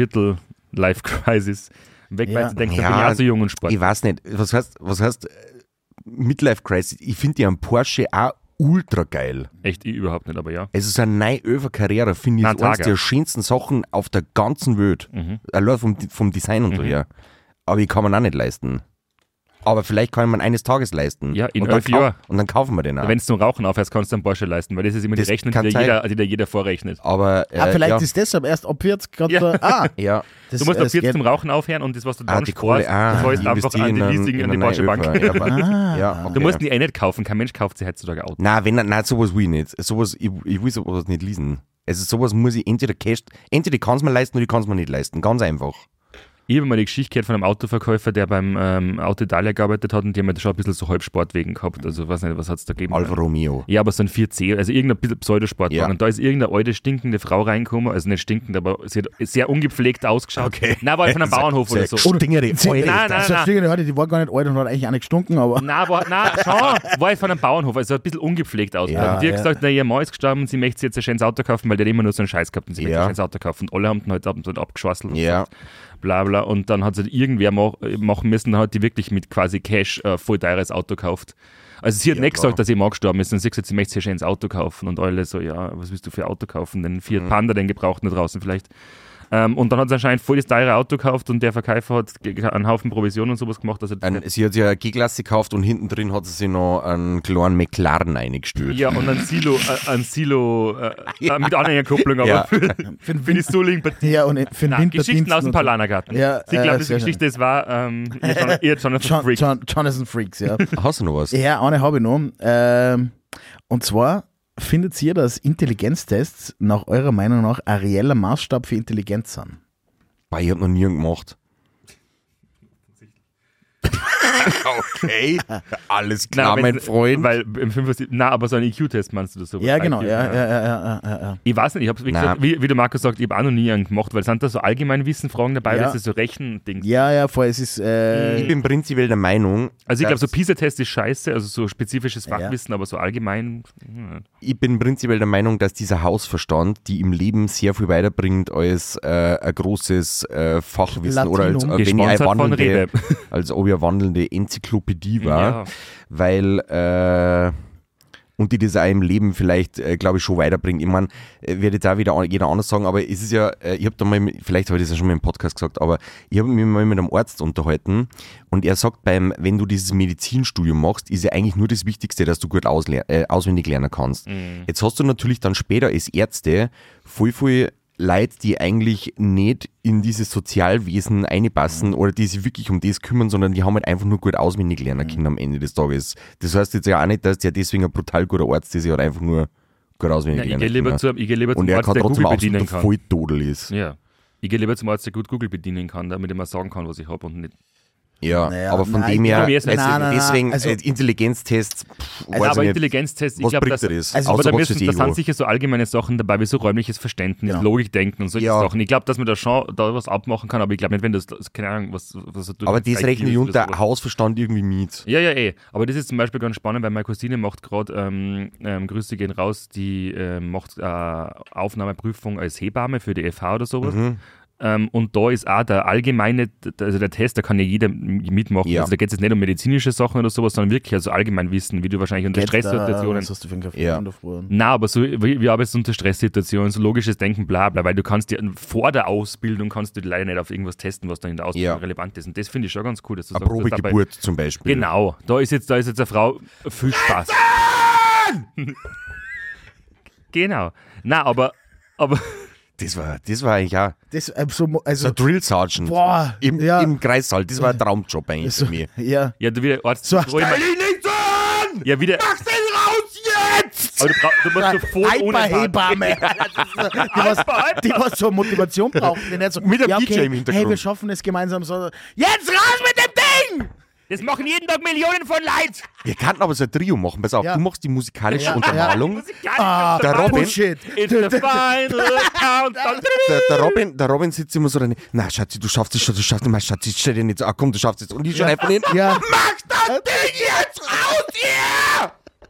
Dreiviertel-Life-Crisis weg, Ja. weil du denkst, Ja, ich bin ja so jung und Sport. Ich weiß nicht, was heißt Midlife Crisis? Ich finde die am Porsche auch ultra geil. Echt, ich überhaupt nicht, aber ja. Also so eine neue Över-Karriere finde ich Nein, ist eines Tage. der schönsten Sachen auf der ganzen Welt. Allein vom Design und so her. Aber ich kann man auch nicht leisten. Aber vielleicht kann man eines Tages leisten. Ja, in und dann 11 Jahren. Und dann kaufen wir den auch. Wenn du zum Rauchen aufhörst, kannst du einen Porsche leisten, weil das ist immer Das die Rechnung, kann die sein. jeder vorrechnet. Aber vielleicht ja, ist deshalb erst ab 40 gerade Ja. ja. das, Du musst ab es 40 geht- zum Rauchen aufhören und das, was du dann die sparst, Kohle, das heißt einfach an die Leasing, an die Porsche Bank. Ja, okay. Du musst die eh nicht kaufen, kein Mensch kauft sich heutzutage Auto. Nein, sowas will ich nicht. Ich will sowas nicht leasen. Also sowas muss ich entweder ich kann es mir leisten oder ich kann es mir nicht leisten. Ganz einfach. Ich habe mal die Geschichte gehört von einem Autoverkäufer, der beim Auto Italia gearbeitet hat und die haben halt schon ein bisschen so Halbsportwegen gehabt. Also weiß nicht, was hat es da gegeben? Alfa Romeo. Ja, aber so ein 4C, also irgendein bisschen Pseudosportwagen. Ja. Und da ist irgendeine alte, stinkende Frau reingekommen, also nicht stinkend, aber sie hat sehr ungepflegt ausgeschaut. Okay. Nein, war von einem Bauernhof oder so. Stingere, Nein, nein, So Stingende Leute, die war gar nicht alt und hat eigentlich auch nicht gestunken, aber Nein, schon, war ich von einem Bauernhof, also ein bisschen ungepflegt aus. Ja, und die hat ja. gesagt, na, ihr Mann ist gestorben, sie möchte sich jetzt ein schönes Auto kaufen, weil der hat immer nur so einen Scheiß gehabt und sie möchte Ja. ein schönes Auto kaufen. Und alle haben dann halt abgeschwasselt und Ja. gesagt, bla bla. Und dann hat sie irgendwer machen müssen, dann hat die wirklich mit quasi Cash voll teures Auto gekauft. Also sie hat nicht gesagt, dass ihr Mann gestorben ist, und sie hat gesagt, sie möchte sich ein schönes Auto kaufen. Und alle so, ja, was willst du für ein Auto kaufen? Den Fiat Panda, den gebrauchten da draußen vielleicht. Und dann hat sie anscheinend voll das teure Auto gekauft und der Verkäufer hat einen Haufen Provision und sowas gemacht. Also Sie hat sich eine G-Klasse gekauft und hinten drin hat sie sich noch einen kleinen McLaren eingestellt. ja, und ein Silo mit Anhängerkupplung, aber Ja. für die Soling ja, und für den Nein, Winterdienst. Geschichten aus dem und so. Paulanergarten. Ja, Sie glaubt, diese sehr Geschichte, das war ihr Jonathan Freak. Jonathan Freaks, ja. Hast du noch was? Ja, eine habe ich noch. Und zwar, findet ihr, dass Intelligenztests nach eurer Meinung nach ein reeller Maßstab für Intelligenz sind? Boah, ich hab noch nie einen gemacht. Okay, alles klar, mein Freund. Weil im 75, aber so ein IQ-Test meinst du das so? Ja, genau, ja. Ich weiß nicht, ich hab's, wie gesagt, wie der Markus sagt, ich habe auch noch nie einen gemacht, weil sind da so Allgemeinwissen-Fragen dabei, das ist so Rechen-Dings. Ja, voll, es ist... Ich bin prinzipiell der Meinung... Also ich glaube, so PISA-Test ist scheiße, also so spezifisches Fachwissen, aber so allgemein... Ich bin prinzipiell der Meinung, dass dieser Hausverstand die im Leben sehr viel weiterbringt als ein großes Fachwissen Latinum. oder als, wenn ich als ob ich eine wandelnde Enzyklopädie war, weil und die das auch im Leben vielleicht, glaube ich, schon weiterbringt. Ich meine, werde jetzt auch wieder jeder anders sagen, aber es ist ja, ich habe da mal, vielleicht habe ich das ja schon mal im Podcast gesagt, aber ich habe mich mal mit einem Arzt unterhalten und er sagt, wenn du dieses Medizinstudium machst, ist ja eigentlich nur das Wichtigste, dass du gut auswendig lernen kannst. Jetzt hast du natürlich dann später als Ärzte voll Leute, die eigentlich nicht in dieses Sozialwesen einpassen oder die sich wirklich um das kümmern, sondern die haben halt einfach nur gut auswendig lernen können am Ende des Tages. Das heißt jetzt ja auch nicht, dass der deswegen ein brutal guter Arzt ist, der halt einfach nur gut auswendig lernen kann. Ich gehe lieber zum und er Arzt, kann der trotzdem Google bedienen absolut kann. voll Todel ist. Ja. Ich gehe lieber zum Arzt, der gut Google bedienen kann, damit er mal sagen kann, was ich habe und nicht... Ja, naja, aber von dem her, deswegen also, Intelligenztests, aber Intelligenztests, ich glaube, das? Aber da sind sicher so allgemeine Sachen dabei, wie so räumliches Verständnis, Logikdenken und solche Sachen. Ich glaube, dass man da schon da was abmachen kann, aber ich glaube nicht, wenn das, keine Ahnung, was aber das rechne ich unter Hausverstand irgendwie mit. Ja, aber das ist zum Beispiel ganz spannend, weil meine Cousine macht gerade, Grüße gehen raus, die macht Aufnahmeprüfung als Hebamme für die FH oder sowas. Und da ist auch der allgemeine, also der Test, da kann ja jeder mitmachen. Ja. Also da geht es jetzt nicht um medizinische Sachen oder sowas, sondern wirklich also Allgemeinwissen, wie du wahrscheinlich unter Stresssituationen... Was hast du für einen Kaffee in der Früh? Nein, aber so, wie arbeitest du unter Stresssituationen, so logisches Denken, bla bla, weil du kannst dir vor der Ausbildung kannst du leider nicht auf irgendwas testen, was dann in der Ausbildung relevant ist. Und das finde ich schon ganz cool. Dass du eine Probegeburt zum Beispiel. Genau, da ist jetzt eine Frau, viel Spaß. Genau. Nein, aber Das war eigentlich auch so ein Drill Sergeant im Kreissaal. Das war ein Traumjob eigentlich für mich. Ja, du wieder Arzt. So, stell dich nicht an! Ja, wieder. Mach den raus jetzt! Aber du musst sofort ohne Hebamme. Die was so Motivation braucht. So, mit einem DJ im Hintergrund. Hey, wir schaffen es gemeinsam so. Jetzt raus mit dem Ding! Das machen jeden Tag Millionen von Leuten. Wir könnten aber so ein Trio machen. Pass auf, du machst die musikalische Untermalung. Der Robin. Bullshit. It's the final countdown. Der Robin sitzt immer so da. Na, Schatzi, du schaffst es schon, Schatzi, stell dir nicht so. Komm, du schaffst es. Und ich schon einfach hin. Ja. Mach das Ding jetzt raus hier!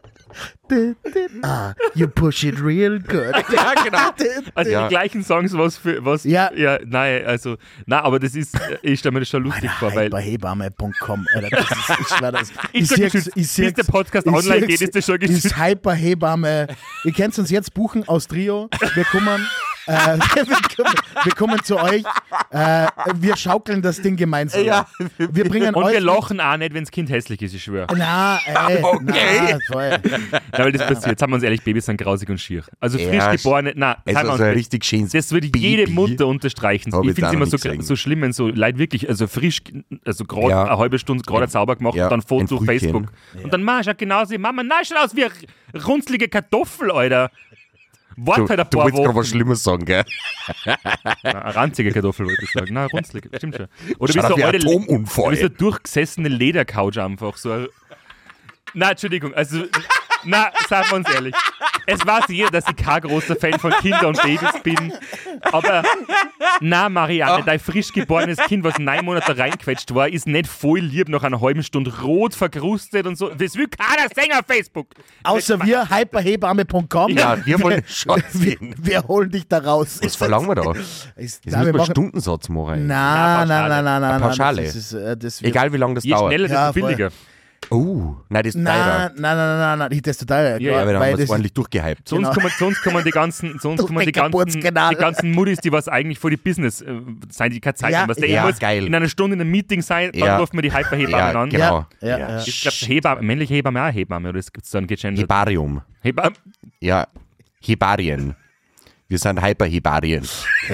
You push it real good. Ja, genau. Also die gleichen Songs, was nein, aber das ist, ich stelle mir das schon lustig vor, weil Hyperhebamme.com, das bis der Podcast online geht, ist das schon geschützt. Ist Hyperhebamme. Ihr könnt uns jetzt buchen aus Trio. Wir kommen. Wir kommen zu euch. Wir schaukeln das Ding gemeinsam. Ja, wir bringen und euch wir lachen auch nicht, wenn das Kind hässlich ist, ich schwöre. Okay. Voll. Weil das passiert. Jetzt haben wir uns ehrlich, Babys sind grausig und schier. Also frisch geborene, also richtig schönes das würde jede Mutter unterstreichen. Ich finde es immer so schlimm, wenn so Leute wirklich, also frisch, also gerade eine halbe Stunde gerade sauber gemacht und dann Foto auf Facebook. Und dann schaut genauso, Mama, schaut aus wie eine runzlige Kartoffel, Alter. Du wolltest gerade was Schlimmes sagen, gell? Eine ranzige Kartoffel, würde ich sagen. Nein, runzlig, stimmt schon. Oder wie ein Atomunfall. Wie so eine durchgesessene Ledercouch einfach. So. Nein, Entschuldigung, also... Na, sagen wir uns ehrlich. Es weiß jeder, dass ich kein großer Fan von Kindern und Babys bin. Aber, Marianne, dein frisch geborenes Kind, was 9 Monate reinquetscht war, ist nicht voll lieb nach einer halben Stunde rot verkrustet und so. Das will keiner sehen auf Facebook. Außer wir, hyperhebamme.com. Ja, wir wollen schon sehen. Wir holen dich da raus. Was verlangen wir da? Jetzt müssen wir einen Stundensatz machen. Nein. Pauschale. Egal wie lange das dauert. Je schneller, desto billiger. Nein, das ist teurer. Nein, das ist teurer. Ja, aber dann haben wir es ordentlich durchgehypt. Zu uns kommen die ganzen Muddis, die was eigentlich für die Business sein, die keine Zeit haben. Was der muss geil. In einer Stunde in einem Meeting sein, dann ruft man die Hyperhebamme an. Genau. Ich glaube, männliche Hebamme auch Hebamme, oder gibt es dann gegendert? Hebarium. Ja, Hebarien. Wir sind Hyperhebarien.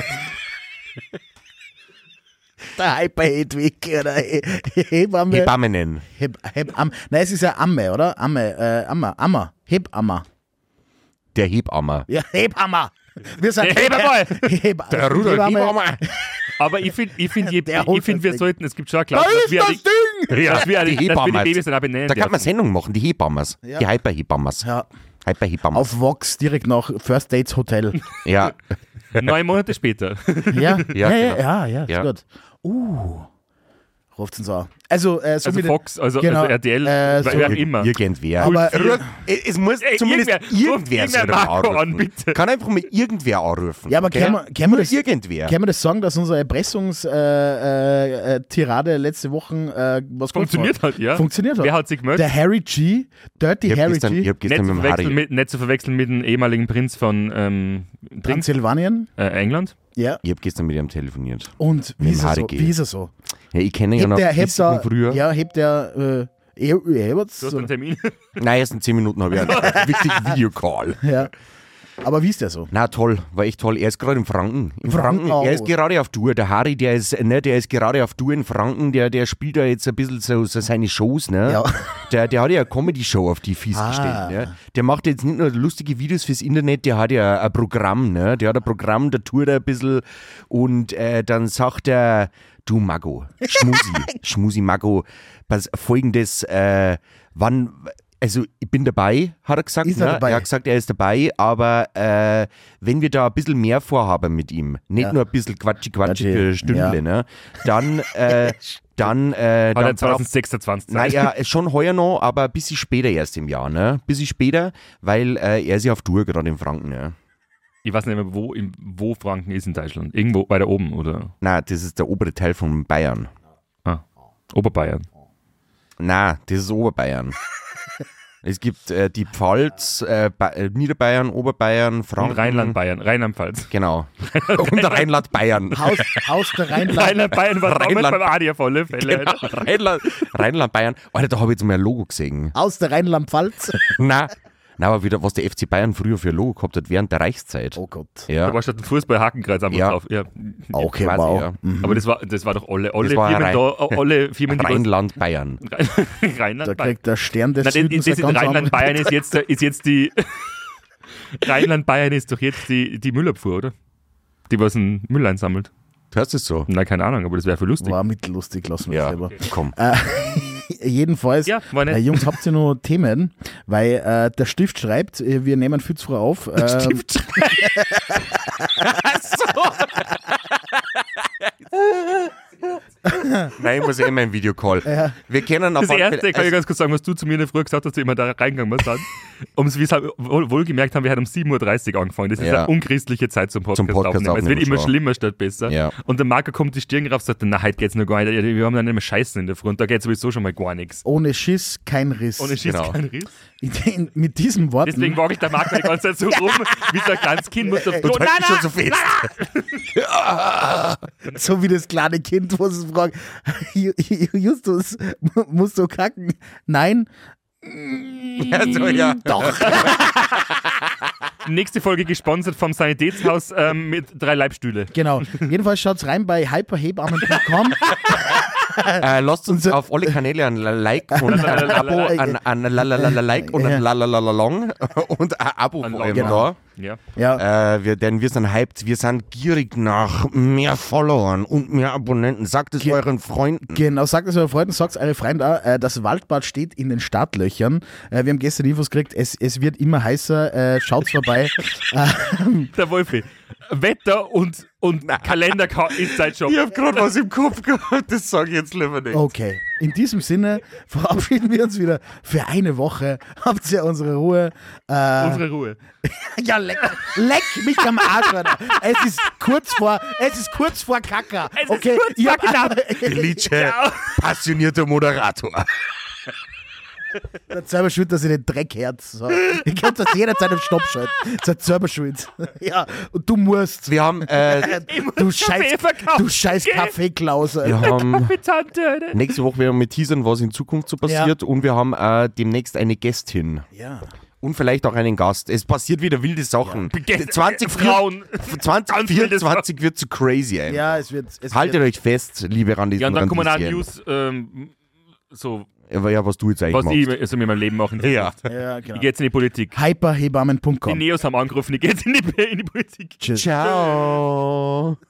Der Hyper-Hedwig oder Hebamme. Hebammen. Nein, es ist ja Amme, oder? Ammer. Hebammer. Der Hebammer. Ja, Hebammer. Wir sind Hebamme. Der Rudolf Hebammer. Aber ich finde, wir sollten, es gibt schon eine Da Klausel, ist das Ding! dass wir die Babys dann auch benennen Da kann man dürfen. Sendung machen, die Hebammas. Ja. Die Hyper-Hebammas. Ja. Hyper-Hebammas. Auf Vox, direkt nach First Dates Hotel. Ja. 9 Monate später. Ja, Ja, ja, Ja. ist gut. Ruft uns an. Also Also Fox, also genau, RTL, so wer auch immer. Irgendwer. Aber Es muss zumindest irgendwer irgendwer Marco an, bitte. Kann einfach mal irgendwer anrufen. Ja, aber okay? können wir das, Irgendwer. können wir das sagen, dass unsere Erpressungstirade letzte Woche was Funktioniert hat, ja. Funktioniert hat. Wer hat sich gemeldet? Der Harry G, Dirty Ich Harry hab G, gestern mit dem Harry. Nicht zu verwechseln mit dem ehemaligen Prinz von Transsilvanien. England. Ja. Ich habe gestern mit ihm telefoniert. Und wie Mit ist, dem er Harry so? G. Wie ist er so? Ja, ich kenne ihn ja noch Hebt von er, früher. ja, hebt er, Eberts? Du hast einen Termin. Nein, erst in 10 Minuten habe ich einen wichtigen Videocall. Ja. Aber wie ist der so? Na toll, war echt toll. Er ist gerade in Franken. In Franken, Franken. oh. Er ist gerade auf Tour. Der Harry, der ist gerade auf Tour in Franken. Der spielt da jetzt ein bisschen so seine Shows. Ne? Ja. Der hat ja eine Comedy-Show auf die Fies gestellt. Ne? Der macht jetzt nicht nur lustige Videos fürs Internet, der hat ja ein Programm. Ne? Der hat ein Programm, der tourt ein bisschen und dann sagt er, du Mago, Schmusi Mago, folgendes, also ich bin dabei, hat er gesagt. Ist er dabei? Er hat gesagt, er ist dabei, aber wenn wir da ein bisschen mehr vorhaben mit ihm, nicht Ja. nur ein bisschen Quatschi Quatschi, für Stündle, ja. ne, dann Hat er braucht- 2026 Nein, ja, schon heuer noch, aber ein bisschen später erst im Jahr, ne? Ein bisschen später, weil er ist ja auf Tour gerade in Franken, ne? Ich weiß nicht mehr, wo Franken ist in Deutschland. Irgendwo weiter oben, oder? Nein, das ist der obere Teil von Bayern. Oberbayern. Nein, das ist Oberbayern. Es gibt die Pfalz, Niederbayern, Oberbayern, Franken. Und Rheinland-Bayern, Rheinland-Pfalz. Genau. Und Rheinland-Bayern. Haus der Rheinland. Rheinland-Bayern war damals Rheinland- beim Adi auf alle Fälle. Genau. Rheinland-Bayern. Alter, da habe ich jetzt mal ein Logo gesehen. Aus der Rheinland-Pfalz. Nein, aber wieder, was der FC Bayern früher für ein Logo gehabt hat, während der Reichszeit. Oh Gott. Da Ja, war statt ein Fußball-Hakenkreuz einfach Ja. drauf. Ja. Okay, quasi, wow. ja. Aber das war doch alle Das war Firmen da, alle Firmen, die Rheinland-Bayern. Da Rheinland-Bayern. kriegt der Stern des Nein, Südens das in eine ganz Rheinland-Bayern ist jetzt die Rheinland-Bayern ist doch jetzt die Müllabfuhr, oder? Die was einen Müll einsammelt. Hörst du es so? Nein, keine Ahnung, aber das wäre für lustig. War mittellustig, lassen wir Ja, es selber. komm. Jedenfalls, Ja, war nett. Jungs, habt ihr noch Themen? Weil der Stift schreibt, wir nehmen viel zu früh auf. Stift. Nein, ich muss immer im Videocall. Wir kennen auf Das alle erste, Fälle- kann ich ganz kurz sagen, was du zu mir in der Früh gesagt hast, dass du immer da reingegangen bist. Wie es halt wohlgemerkt haben, wir haben um 7.30 Uhr angefangen. Das ist Ja. eine unchristliche Zeit zum Podcast, Podcast aufnehmen. Es wird aufnehmen immer schon. schlimmer statt besser. Ja. Und der Marco kommt die Stirn rauf und sagt, na, heute geht's noch gar nicht. Wir haben dann nicht mehr Scheißen in der Früh und da geht sowieso schon mal gar nichts. Ohne Schiss, kein Riss. Ohne Schiss Genau. kein Riss. Mit diesen Worten. Deswegen wackelt der Marco die ganze Zeit so rum, wie so ein kleines Kind. Muss auf Klo. Und heute schon so fest. So wie das kleine Kind, wo es fragt, Justus, musst du kacken? Nein. Ja, so, ja. Doch. Nächste Folge gesponsert vom Sanitätshaus mit 3 Leibstühle. Genau. Jedenfalls schaut's rein bei hyperhebammen.com. Lasst uns auf alle Kanäle ein Like und ein Abo, ein Like und ein Lalalong und ein Abo vor allem da. Ja. Ja. Denn wir sind hyped, wir sind gierig nach mehr Followern und mehr Abonnenten. Sagt es euren Freunden. Genau, sagt es euren Freunden, sagt es eure Freunde auch. Das Waldbad steht in den Startlöchern. Wir haben gestern Infos gekriegt, es wird immer heißer. Schaut's vorbei. Der Wolfi. Wetter und Kalender ist seit schon. Ich hab gerade was im Kopf gehabt, das sage ich jetzt lieber nicht. Okay, in diesem Sinne verabschieden wir uns wieder für eine Woche. Habt ihr unsere Ruhe. Unsere Ruhe. Ja, leck mich am Arsch, Alter. Es ist kurz vor Kaka. Es ist Okay, kurz vor knapp. Glitsche, passionierter Moderator. Der selber schuld, dass ihr den Dreck hört. So. Ihr könnt das jederzeit auf Stopp schalten. Seid selber schuld. Ja, und du musst. Wir haben, Du scheiß Kaffeeklause. wir haben Kaffeetante, Alter. nächste Woche werden wir teasern, was in Zukunft so passiert und wir haben demnächst eine Gästin. Ja. Und vielleicht auch einen Gast. Es passiert wieder wilde Sachen. Frauen. 2024 wird so crazy. Ey. Ja, es wird. Haltet euch fest, liebe Randis Ja, und dann kommen auch Randischen. News, so, Ja, was du jetzt eigentlich was machst. ich also mit meinem Leben machen. Ja. Ja, genau. Ich gehe jetzt in die Politik. Die Hyperhebammen.com. Neos haben angerufen, ich gehe jetzt in die Politik. Tschüss. Ciao.